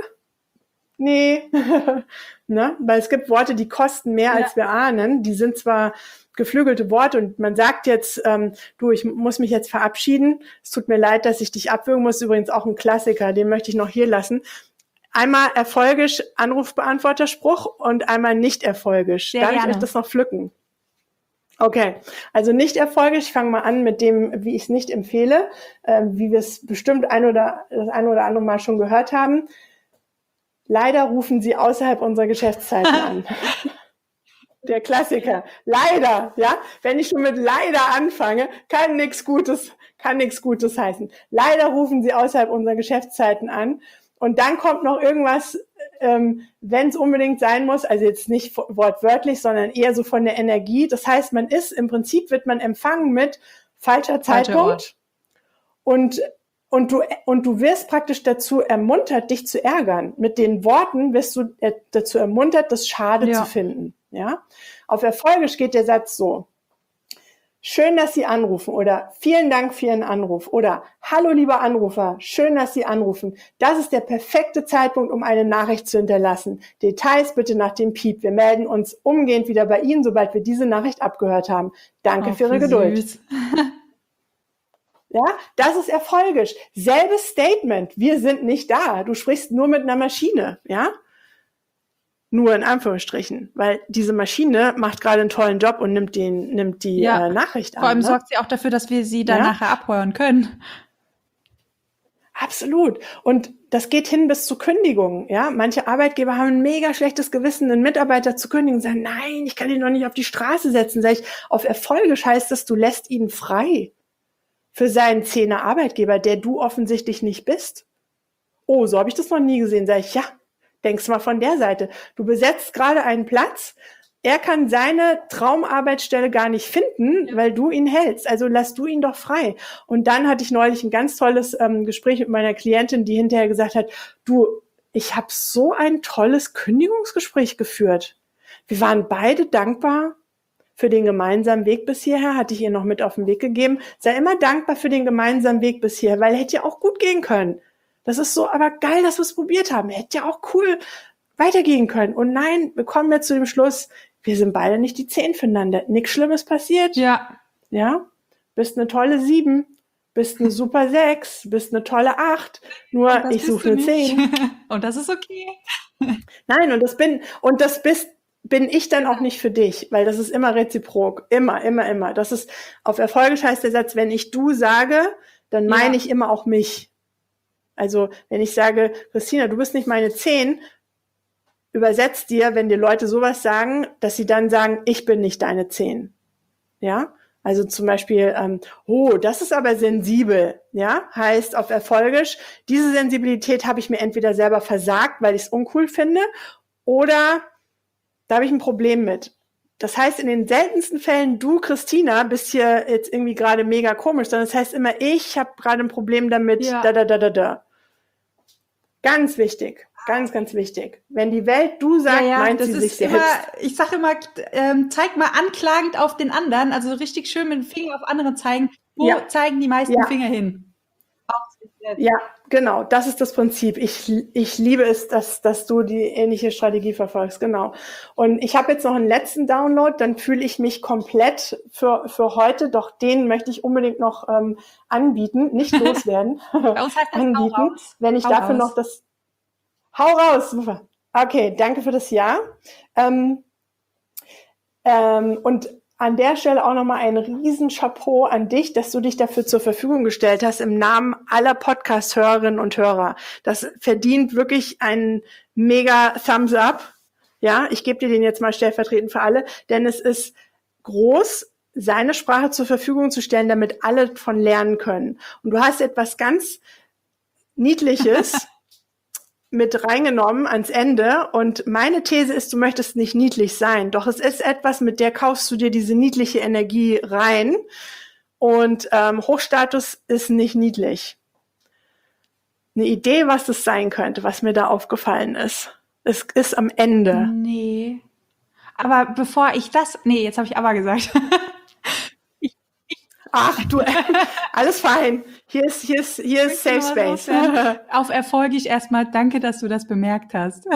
nee, ne? Weil es gibt Worte, die kosten mehr, ja. als wir ahnen. Die sind zwar geflügelte Worte und man sagt jetzt, ähm, du, ich muss mich jetzt verabschieden. Es tut mir leid, dass ich dich abwürgen muss. Übrigens auch ein Klassiker, den möchte ich noch hier lassen. Einmal erfolgisch Anrufbeantworterspruch und einmal nicht erfolgisch. Sehr Darf gerne. Ich euch das noch pflücken? Okay, also nicht erfolgisch. Ich fange mal an mit dem, wie ich es nicht empfehle, äh, wie wir es bestimmt ein oder das ein oder andere Mal schon gehört haben. Leider rufen Sie außerhalb unserer Geschäftszeiten an. Der Klassiker. Leider, ja. Wenn ich schon mit leider anfange, kann nichts Gutes, kann nichts Gutes heißen. Leider rufen Sie außerhalb unserer Geschäftszeiten an. Und dann kommt noch irgendwas, ähm, wenn es unbedingt sein muss, also jetzt nicht wortwörtlich, sondern eher so von der Energie. Das heißt, man ist, im Prinzip wird man empfangen mit falscher Zeitpunkt. Und Und du, und du wirst praktisch dazu ermuntert, dich zu ärgern. Mit den Worten wirst du äh, dazu ermuntert, das schade ja. zu finden. Ja? Auf Erfolgisch geht der Satz so. Schön, dass Sie anrufen oder vielen Dank für Ihren Anruf oder hallo, lieber Anrufer, schön, dass Sie anrufen. Das ist der perfekte Zeitpunkt, um eine Nachricht zu hinterlassen. Details bitte nach dem Piep. Wir melden uns umgehend wieder bei Ihnen, sobald wir diese Nachricht abgehört haben. Danke oh, für Ihre Geduld. Ja, das ist erfolgisch. Selbes Statement. Wir sind nicht da. Du sprichst nur mit einer Maschine, ja? Nur in Anführungsstrichen, weil diese Maschine macht gerade einen tollen Job und nimmt den, nimmt die ja. äh, Nachricht an. Vor allem ne? sorgt sie auch dafür, dass wir sie dann ja? nachher abhören können. Absolut. Und das geht hin bis zu Kündigungen, ja? Manche Arbeitgeber haben ein mega schlechtes Gewissen, einen Mitarbeiter zu kündigen und sagen, nein, ich kann ihn doch nicht auf die Straße setzen. Sag ich, auf Erfolgisch heißt das, du lässt ihn frei. Für seinen Zehner Arbeitgeber, der du offensichtlich nicht bist. Oh, so habe ich das noch nie gesehen. Sag ich, ja, denkst mal von der Seite. Du besetzt gerade einen Platz, er kann seine Traumarbeitsstelle gar nicht finden, ja. weil du ihn hältst. Also lass du ihn doch frei. Und dann hatte ich neulich ein ganz tolles ähm, Gespräch mit meiner Klientin, die hinterher gesagt hat, du, ich habe so ein tolles Kündigungsgespräch geführt. Wir waren beide dankbar für den gemeinsamen Weg bis hierher, hatte ich ihr noch mit auf den Weg gegeben. Sei immer dankbar für den gemeinsamen Weg bis hierher, weil hätte ja auch gut gehen können. Das ist so aber geil, dass wir es probiert haben. Hätte ja auch cool weitergehen können. Und nein, wir kommen jetzt zu dem Schluss, wir sind beide nicht die Zehn füreinander. Nichts Schlimmes passiert. Ja. Ja? Bist eine tolle Sieben, bist eine super Sechs, bist eine tolle Acht. Nur ich suche eine Zehn. Und das ist okay. Nein, und das bin, und das bist bin ich dann auch nicht für dich, weil das ist immer reziprok, immer, immer, immer. Das ist, auf Erfolgisch heißt der Satz, wenn ich du sage, dann meine ja. ich immer auch mich. Also, wenn ich sage, Christina, du bist nicht meine Zehn, übersetzt dir, wenn dir Leute sowas sagen, dass sie dann sagen, ich bin nicht deine Zehn. Ja? Also zum Beispiel, ähm, oh, das ist aber sensibel, ja, heißt auf Erfolgisch, diese Sensibilität habe ich mir entweder selber versagt, weil ich es uncool finde, oder da habe ich ein Problem mit. Das heißt, in den seltensten Fällen, du, Christina, bist hier jetzt irgendwie gerade mega komisch, sondern das heißt immer, ich habe gerade ein Problem damit, Ja. da, da, da, da, da. Ganz wichtig, ganz, ganz wichtig. Wenn die Welt du sagt, Ja, ja, meint das sie sich ist selbst. immer, ich sage immer, ähm, zeig mal anklagend auf den anderen, also richtig schön mit dem Finger auf andere zeigen. Wo Ja. zeigen die meisten Ja. Finger hin? Auf sich selbst. Ja, genau, das ist das Prinzip. Ich, ich liebe es, dass, dass du die ähnliche Strategie verfolgst, genau. Und ich habe jetzt noch einen letzten Download, dann fühle ich mich komplett für, für heute, doch den möchte ich unbedingt noch ähm, anbieten, nicht loswerden, Bei uns heißt das anbieten, hau raus. wenn ich Hau dafür raus. noch das... Hau raus, super. Okay, danke für das Ja. Ähm, ähm, und an der Stelle auch nochmal ein riesen Chapeau an dich, dass du dich dafür zur Verfügung gestellt hast im Namen aller Podcast-Hörerinnen und Hörer. Das verdient wirklich einen mega Thumbs up. Ja, ich gebe dir den jetzt mal stellvertretend für alle, denn es ist groß, seine Sprache zur Verfügung zu stellen, damit alle von lernen können. Und du hast etwas ganz Niedliches mit reingenommen ans Ende, und meine These ist, du möchtest nicht niedlich sein, doch es ist etwas, mit der kaufst du dir diese niedliche Energie rein, und ähm, Hochstatus ist nicht niedlich. Eine Idee, was das sein könnte, was mir da aufgefallen ist. Es ist am Ende. Nee. Aber bevor ich das, nee, jetzt habe ich aber gesagt. Ach du, alles fein. Hier ist, hier ist, hier ist Safe Space. Auf erfolgig erstmal, danke, dass du das bemerkt hast.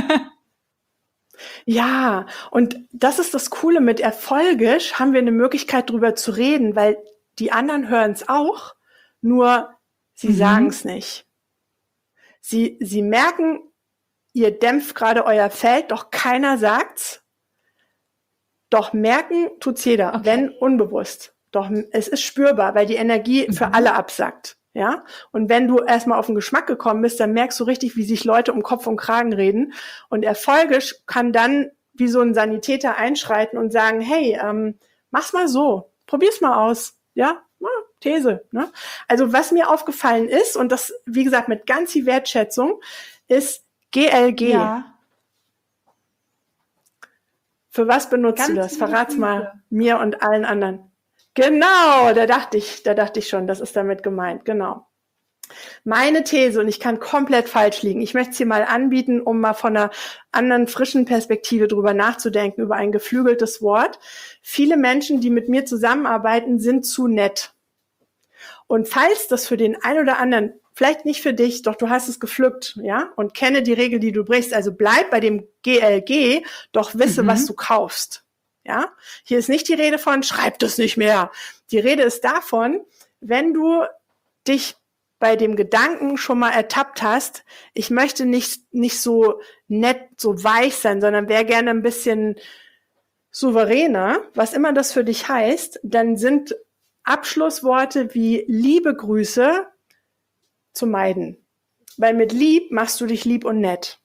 Ja, und das ist das Coole, mit erfolgisch haben wir eine Möglichkeit, drüber zu reden, weil die anderen hören es auch, nur sie Mhm. sagen es nicht. Sie, sie merken, ihr dämpft gerade euer Feld, doch keiner sagt's. Doch merken tut's jeder, Okay. wenn unbewusst. Doch es ist spürbar, weil die Energie für Mhm. alle absackt. Ja? Und wenn du erstmal auf den Geschmack gekommen bist, dann merkst du richtig, wie sich Leute um Kopf und Kragen reden. Und erfolgisch kann dann wie so ein Sanitäter einschreiten und sagen, hey, ähm, mach's mal so, probier's mal aus. Ja, Na, These. Ne? Also was mir aufgefallen ist, und das, wie gesagt, mit ganz viel Wertschätzung, ist G L G. Ja. Für was benutzt Ganz du das? liebe Verrat's Grüße. mal mir und allen anderen. Genau, da dachte ich, da dachte ich schon, das ist damit gemeint, genau. Meine These, und ich kann komplett falsch liegen, ich möchte es hier mal anbieten, um mal von einer anderen, frischen Perspektive drüber nachzudenken, über ein geflügeltes Wort. Viele Menschen, die mit mir zusammenarbeiten, sind zu nett. Und falls das für den einen oder anderen, vielleicht nicht für dich, doch du hast es gepflückt, ja, und kenne die Regel, die du brichst, also bleib bei dem G L G, doch wisse, Mhm. was du kaufst. Ja, hier ist nicht die Rede von, schreib das nicht mehr. Die Rede ist davon, wenn du dich bei dem Gedanken schon mal ertappt hast, ich möchte nicht, nicht so nett, so weich sein, sondern wäre gerne ein bisschen souveräner, was immer das für dich heißt, dann sind Abschlussworte wie liebe Grüße zu meiden. Weil mit lieb machst du dich lieb und nett.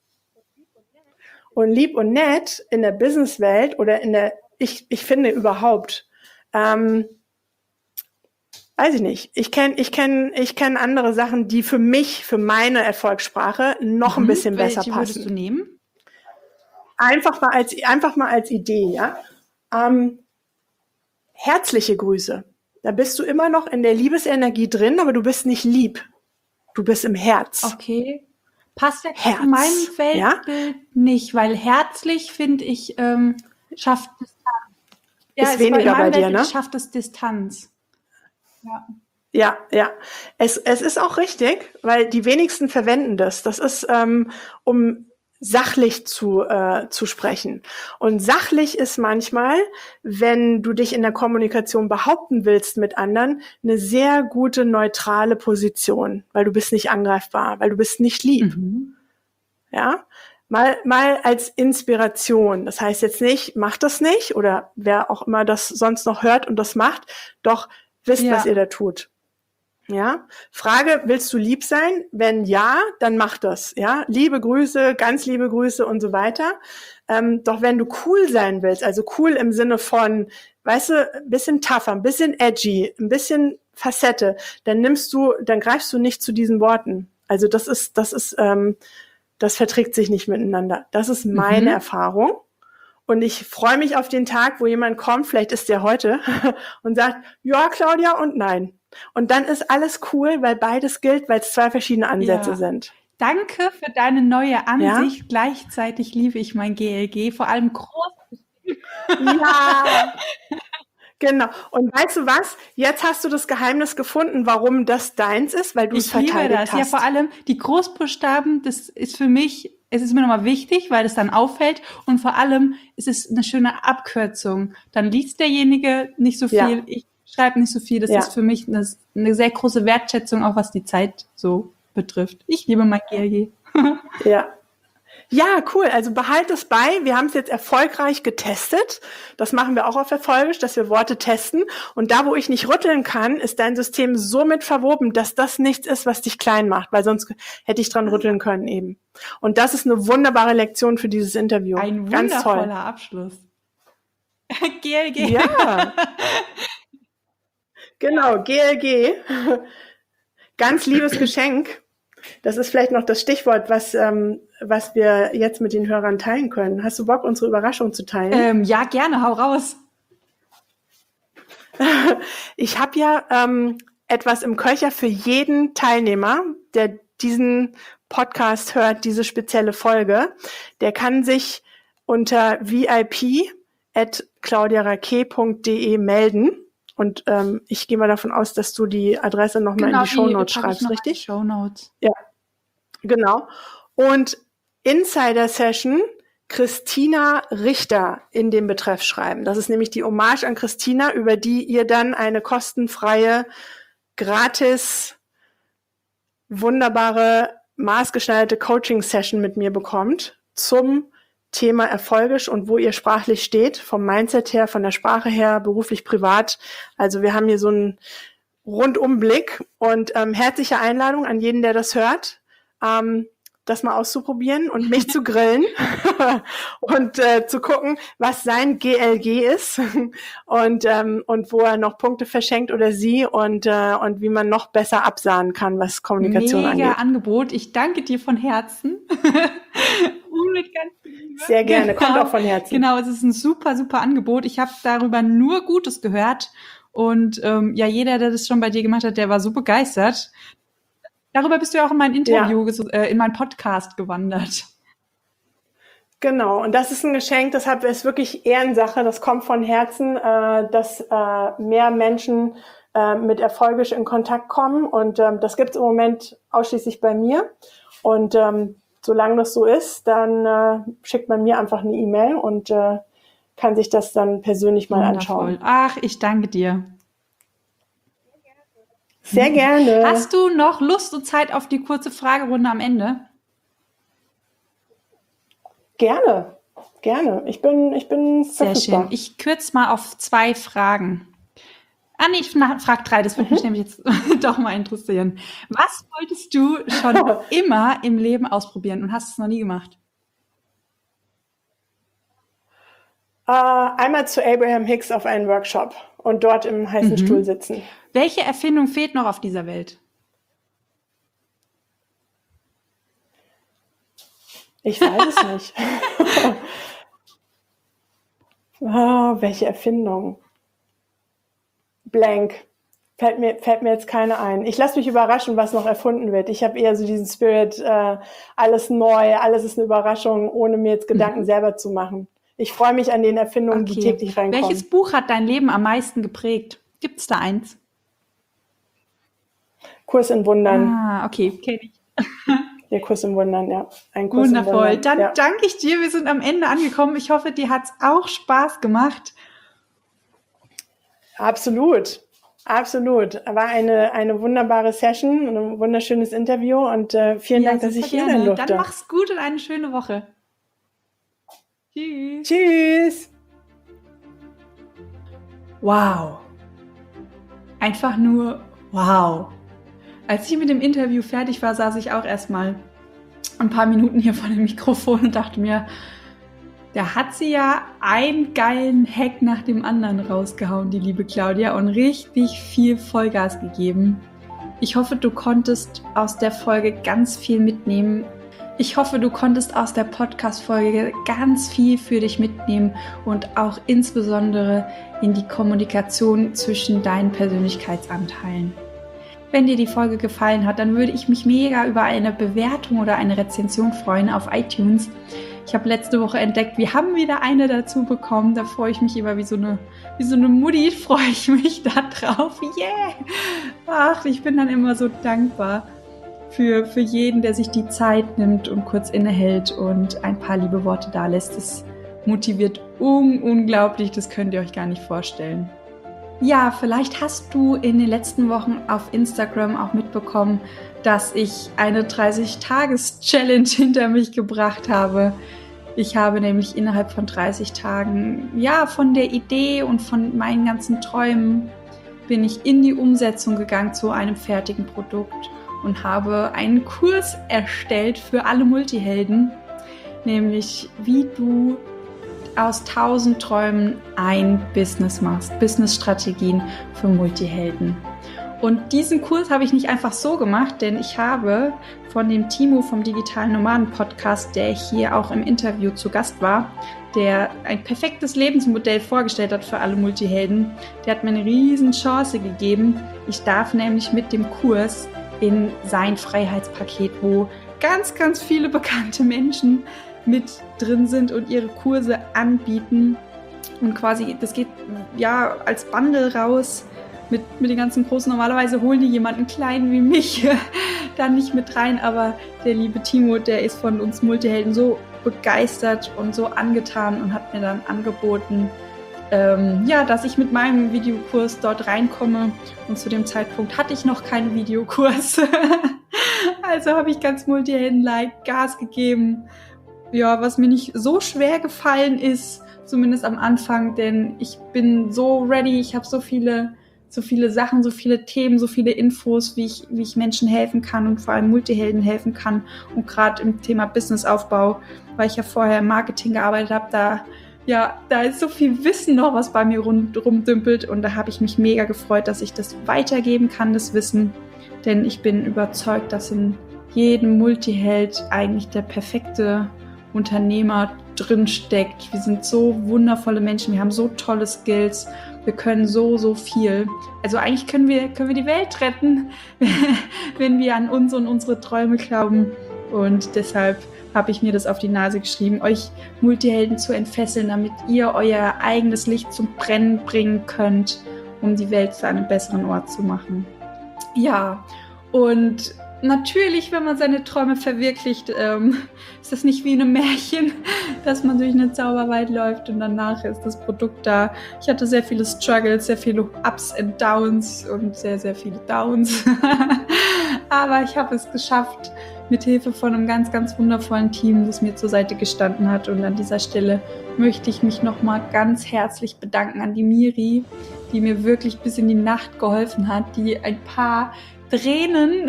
Und lieb und nett in der Businesswelt oder in der, ich, ich finde überhaupt, ähm, weiß ich nicht. Ich kenne ich kenn, ich kenn andere Sachen, die für mich, für meine Erfolgssprache noch ein Mhm. bisschen besser Welche würdest du passen. nehmen? Einfach mal als, einfach mal als Idee, ja. Ähm, herzliche Grüße. Da bist du immer noch in der Liebesenergie drin, aber du bist nicht lieb. Du bist im Herz. Okay. Passt ja Herz, zu meinem Weltbild nicht, weil herzlich, finde ich, ähm, schafft Distanz. Ja, Ist es war in weniger meinem bei dir, Weltbild ne? schafft es Distanz. Ja. Ja, ja. Es, es ist auch richtig, weil die wenigsten verwenden das. Das ist, ähm, um sachlich zu, äh, zu sprechen. Und sachlich ist manchmal, wenn du dich in der Kommunikation behaupten willst mit anderen, eine sehr gute neutrale Position, weil du bist nicht angreifbar, weil du bist nicht lieb. Mhm. Ja, mal, mal als Inspiration. Das heißt jetzt nicht, macht das nicht, oder wer auch immer das sonst noch hört und das macht, doch wisst, Ja. was ihr da tut. Ja, Frage, willst du lieb sein? Wenn ja, dann mach das. Ja, liebe Grüße, ganz liebe Grüße und so weiter. Ähm, doch wenn du cool sein willst, also cool im Sinne von weißt du, ein bisschen tougher, ein bisschen edgy, ein bisschen Facette, dann nimmst du, dann greifst du nicht zu diesen Worten. Also das ist, das ist, ähm, das verträgt sich nicht miteinander. Das ist meine mhm. Erfahrung. Und ich freue mich auf den Tag, wo jemand kommt, vielleicht ist der heute, und sagt, ja, Claudia, und nein. Und dann ist alles cool, weil beides gilt, weil es zwei verschiedene Ansätze ja. sind. Danke für deine neue Ansicht. Ja? Gleichzeitig liebe ich mein G L G, vor allem groß. Ja, genau. Und weißt du was? Jetzt hast du das Geheimnis gefunden, warum das deins ist, weil du es verteidigt hast. Ich liebe das. Hast. Ja, vor allem die Großbuchstaben, das ist für mich, es ist mir nochmal wichtig, weil es dann auffällt. Und vor allem ist es eine schöne Abkürzung. Dann liest derjenige nicht so viel, ja. ich schreibe nicht so viel. Das ja. ist für mich eine, eine sehr große Wertschätzung, auch was die Zeit so betrifft. Ich liebe mein G L G. Ja. Ja, cool. Also behalte es bei. Wir haben es jetzt erfolgreich getestet. Das machen wir auch auf Erfolgisch, dass wir Worte testen. Und da, wo ich nicht rütteln kann, ist dein System so mit verwoben, dass das nichts ist, was dich klein macht, weil sonst hätte ich dran rütteln können eben. Und das ist eine wunderbare Lektion für dieses Interview. Ein Ganz wundervoller toll. Abschluss. G L G. Ja. Genau, G L G. Ganz liebes Geschenk. Das ist vielleicht noch das Stichwort, was, ähm, was wir jetzt mit den Hörern teilen können. Hast du Bock, unsere Überraschung zu teilen? Ähm, ja, gerne, hau raus. Ich habe ja ähm, etwas im Köcher für jeden Teilnehmer, der diesen Podcast hört, diese spezielle Folge. Der kann sich unter v i p at claudiaraquet punkt de melden. Und ähm, ich gehe mal davon aus, dass du die Adresse nochmal genau, in die Shownotes schreibst, richtig? Shownotes. Ja, genau. Und Insider-Session Christina Richter in dem Betreff schreiben. Das ist nämlich die Hommage an Christina, über die ihr dann eine kostenfreie, gratis, wunderbare, maßgeschneiderte Coaching-Session mit mir bekommt zum Thema erfolgisch und wo ihr sprachlich steht, vom Mindset her, von der Sprache her, beruflich, privat. Also wir haben hier so einen Rundumblick und ähm, herzliche Einladung an jeden, der das hört, ähm, das mal auszuprobieren und mich zu grillen und äh, zu gucken, was sein G L G ist und ähm, und wo er noch Punkte verschenkt oder sie und äh, und wie man noch besser absahnen kann, was Kommunikation Mega angeht. Mega Angebot. Ich danke dir von Herzen. Mit ganz viel Liebe. Sehr gerne, genau. Kommt auch von Herzen. Genau, es ist ein super, super Angebot. Ich habe darüber nur Gutes gehört und ähm, ja, jeder, der das schon bei dir gemacht hat, der war so begeistert. Darüber bist du ja auch in mein Interview, ja. äh, in meinen Podcast gewandert. Genau, und das ist ein Geschenk, das ist wirklich Ehrensache, das kommt von Herzen, äh, dass äh, mehr Menschen äh, mit Erfolgisch in Kontakt kommen und ähm, das gibt es im Moment ausschließlich bei mir und ähm, solange das so ist, dann äh, schickt man mir einfach eine E-Mail und äh, kann sich das dann persönlich mal Wundervoll. Anschauen. Ach, ich danke dir. Sehr gerne. Hast du noch Lust und Zeit auf die kurze Fragerunde am Ende? Gerne, gerne. Ich bin, ich bin Sehr schön. Ich kürze mal auf zwei Fragen. Ah nee, ich frage drei, das würde mhm. mich nämlich jetzt doch mal interessieren. Was wolltest du schon immer im Leben ausprobieren und hast es noch nie gemacht? Uh, einmal zu Abraham Hicks auf einen Workshop und dort im heißen mhm. Stuhl sitzen. Welche Erfindung fehlt noch auf dieser Welt? Ich weiß es nicht. Oh, welche Erfindung? Blank. Fällt mir, fällt mir jetzt keine ein. Ich lasse mich überraschen, was noch erfunden wird. Ich habe eher so diesen Spirit, äh, alles neu, alles ist eine Überraschung, ohne mir jetzt Gedanken mhm. selber zu machen. Ich freue mich an den Erfindungen, okay. die täglich reinkommen. Welches Buch hat dein Leben am meisten geprägt? Gibt es da eins? Kurs in Wundern. Ah, okay, kenne ich. Der Kurs in Wundern, ja. Ein Kurs Wundervoll. In Wundern. Dann ja. danke ich dir. Wir sind am Ende angekommen. Ich hoffe, dir hat es auch Spaß gemacht. Absolut. Absolut. War eine, eine wunderbare Session, ein wunderschönes Interview und äh, vielen ja, Dank, dass ich hier sein durfte. Dann mach's gut und eine schöne Woche. Tschüss. Tschüss. Wow. Einfach nur wow. Als ich mit dem Interview fertig war, saß ich auch erstmal ein paar Minuten hier vor dem Mikrofon und dachte mir, Da hat sie ja einen geilen Hack nach dem anderen rausgehauen, die liebe Claudia, und richtig viel Vollgas gegeben. Ich hoffe, du konntest aus der Folge ganz viel mitnehmen. Ich hoffe, du konntest aus der Podcast-Folge ganz viel für dich mitnehmen und auch insbesondere in die Kommunikation zwischen deinen Persönlichkeitsanteilen. Wenn dir die Folge gefallen hat, dann würde ich mich mega über eine Bewertung oder eine Rezension freuen auf iTunes. Ich habe letzte Woche entdeckt, wir haben wieder eine dazu bekommen. Da freue ich mich immer wie so eine, wie so eine Mutti, freue ich mich da drauf. Yeah! Ach, ich bin dann immer so dankbar für, für jeden, der sich die Zeit nimmt und kurz innehält und ein paar liebe Worte da lässt. Das motiviert un- unglaublich, das könnt ihr euch gar nicht vorstellen. Ja, vielleicht hast du in den letzten Wochen auf Instagram auch mitbekommen, dass ich eine dreißig-Tages-Challenge hinter mich gebracht habe. Ich habe nämlich innerhalb von dreißig Tagen, ja, von der Idee und von meinen ganzen Träumen bin ich in die Umsetzung gegangen zu einem fertigen Produkt und habe einen Kurs erstellt für alle Multihelden, nämlich wie du aus tausend Träumen ein Business machst, Business-Strategien für Multihelden. Und diesen Kurs habe ich nicht einfach so gemacht, denn ich habe von dem Timo vom Digitalen Nomaden Podcast, der hier auch im Interview zu Gast war, der ein perfektes Lebensmodell vorgestellt hat für alle Multihelden, der hat mir eine riesen Chance gegeben. Ich darf nämlich mit dem Kurs in sein Freiheitspaket, wo ganz, ganz viele bekannte Menschen mit drin sind und ihre Kurse anbieten. Und quasi, das geht ja als Bundle raus mit, mit den ganzen Großen. Normalerweise holen die jemanden kleinen wie mich dann nicht mit rein, aber der liebe Timo, der ist von uns Multihelden so begeistert und so angetan und hat mir dann angeboten, ähm, ja, dass ich mit meinem Videokurs dort reinkomme. Und zu dem Zeitpunkt hatte ich noch keinen Videokurs. Also habe ich ganz Multihelden-like Gas gegeben. Ja, was mir nicht so schwer gefallen ist, zumindest am Anfang, denn ich bin so ready, ich habe so viele, so viele Sachen, so viele Themen, so viele Infos, wie ich, wie ich Menschen helfen kann und vor allem Multihelden helfen kann. Und gerade im Thema Businessaufbau, weil ich ja vorher im Marketing gearbeitet habe, da, ja, da ist so viel Wissen noch, was bei mir rund, rumdümpelt, und da habe ich mich mega gefreut, dass ich das weitergeben kann, das Wissen, denn ich bin überzeugt, dass in jedem Multiheld eigentlich der perfekte Unternehmer drin steckt. Wir sind so wundervolle Menschen, wir haben so tolle Skills, wir können so, so viel. Also eigentlich können wir, können wir die Welt retten, wenn wir an uns und unsere Träume glauben. Und deshalb habe ich mir das auf die Nase geschrieben, euch Multihelden zu entfesseln, damit ihr euer eigenes Licht zum Brennen bringen könnt, um die Welt zu einem besseren Ort zu machen. Ja, und natürlich, wenn man seine Träume verwirklicht, ähm, ist das nicht wie in einem Märchen, dass man durch eine Zauberwelt läuft und danach ist das Produkt da. Ich hatte sehr viele Struggles, sehr viele Ups and Downs und sehr, sehr viele Downs. Aber ich habe es geschafft, mit Hilfe von einem ganz, ganz wundervollen Team, das mir zur Seite gestanden hat. Und an dieser Stelle möchte ich mich nochmal ganz herzlich bedanken an die Miri, die mir wirklich bis in die Nacht geholfen hat, die ein paar Tränen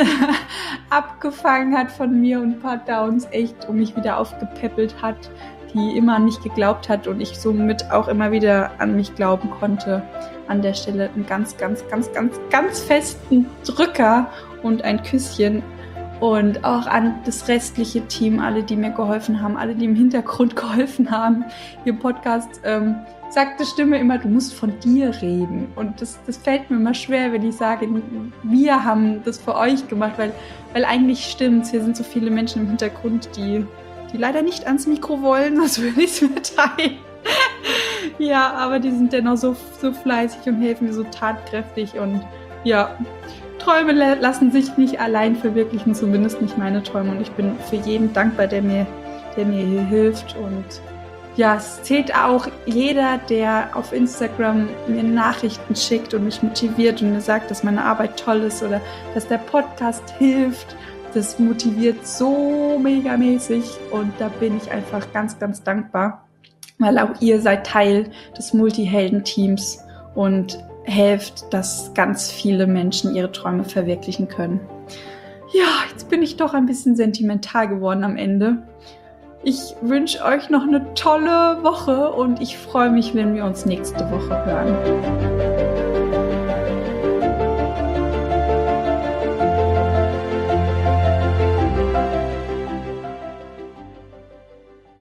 abgefangen hat von mir und ein paar Downs echt um mich wieder aufgepäppelt hat, die immer an mich geglaubt hat und ich somit auch immer wieder an mich glauben konnte. An der Stelle einen ganz, ganz, ganz, ganz, ganz festen Drücker und ein Küsschen. Und auch an das restliche Team, alle, die mir geholfen haben, alle, die im Hintergrund geholfen haben. Im Podcast ähm, sagt die Stimme immer, du musst von dir reden. Und das, das fällt mir immer schwer, wenn ich sage, wir haben das für euch gemacht, weil, weil eigentlich stimmt's. Hier sind so viele Menschen im Hintergrund, die, die leider nicht ans Mikro wollen, sonst würde ich es mir teilen. Ja, aber die sind dennoch so, so fleißig und helfen mir so tatkräftig. Und ja, Träume lassen sich nicht allein verwirklichen, zumindest nicht meine Träume. Und ich bin für jeden dankbar, der mir, der mir hier hilft. Und ja, es zählt auch jeder, der auf Instagram mir Nachrichten schickt und mich motiviert und mir sagt, dass meine Arbeit toll ist oder dass der Podcast hilft. Das motiviert so megamäßig und da bin ich einfach ganz, ganz dankbar, weil auch ihr seid Teil des Multihelden-Teams und helft, dass ganz viele Menschen ihre Träume verwirklichen können. Ja, jetzt bin ich doch ein bisschen sentimental geworden am Ende. Ich wünsche euch noch eine tolle Woche und ich freue mich, wenn wir uns nächste Woche hören.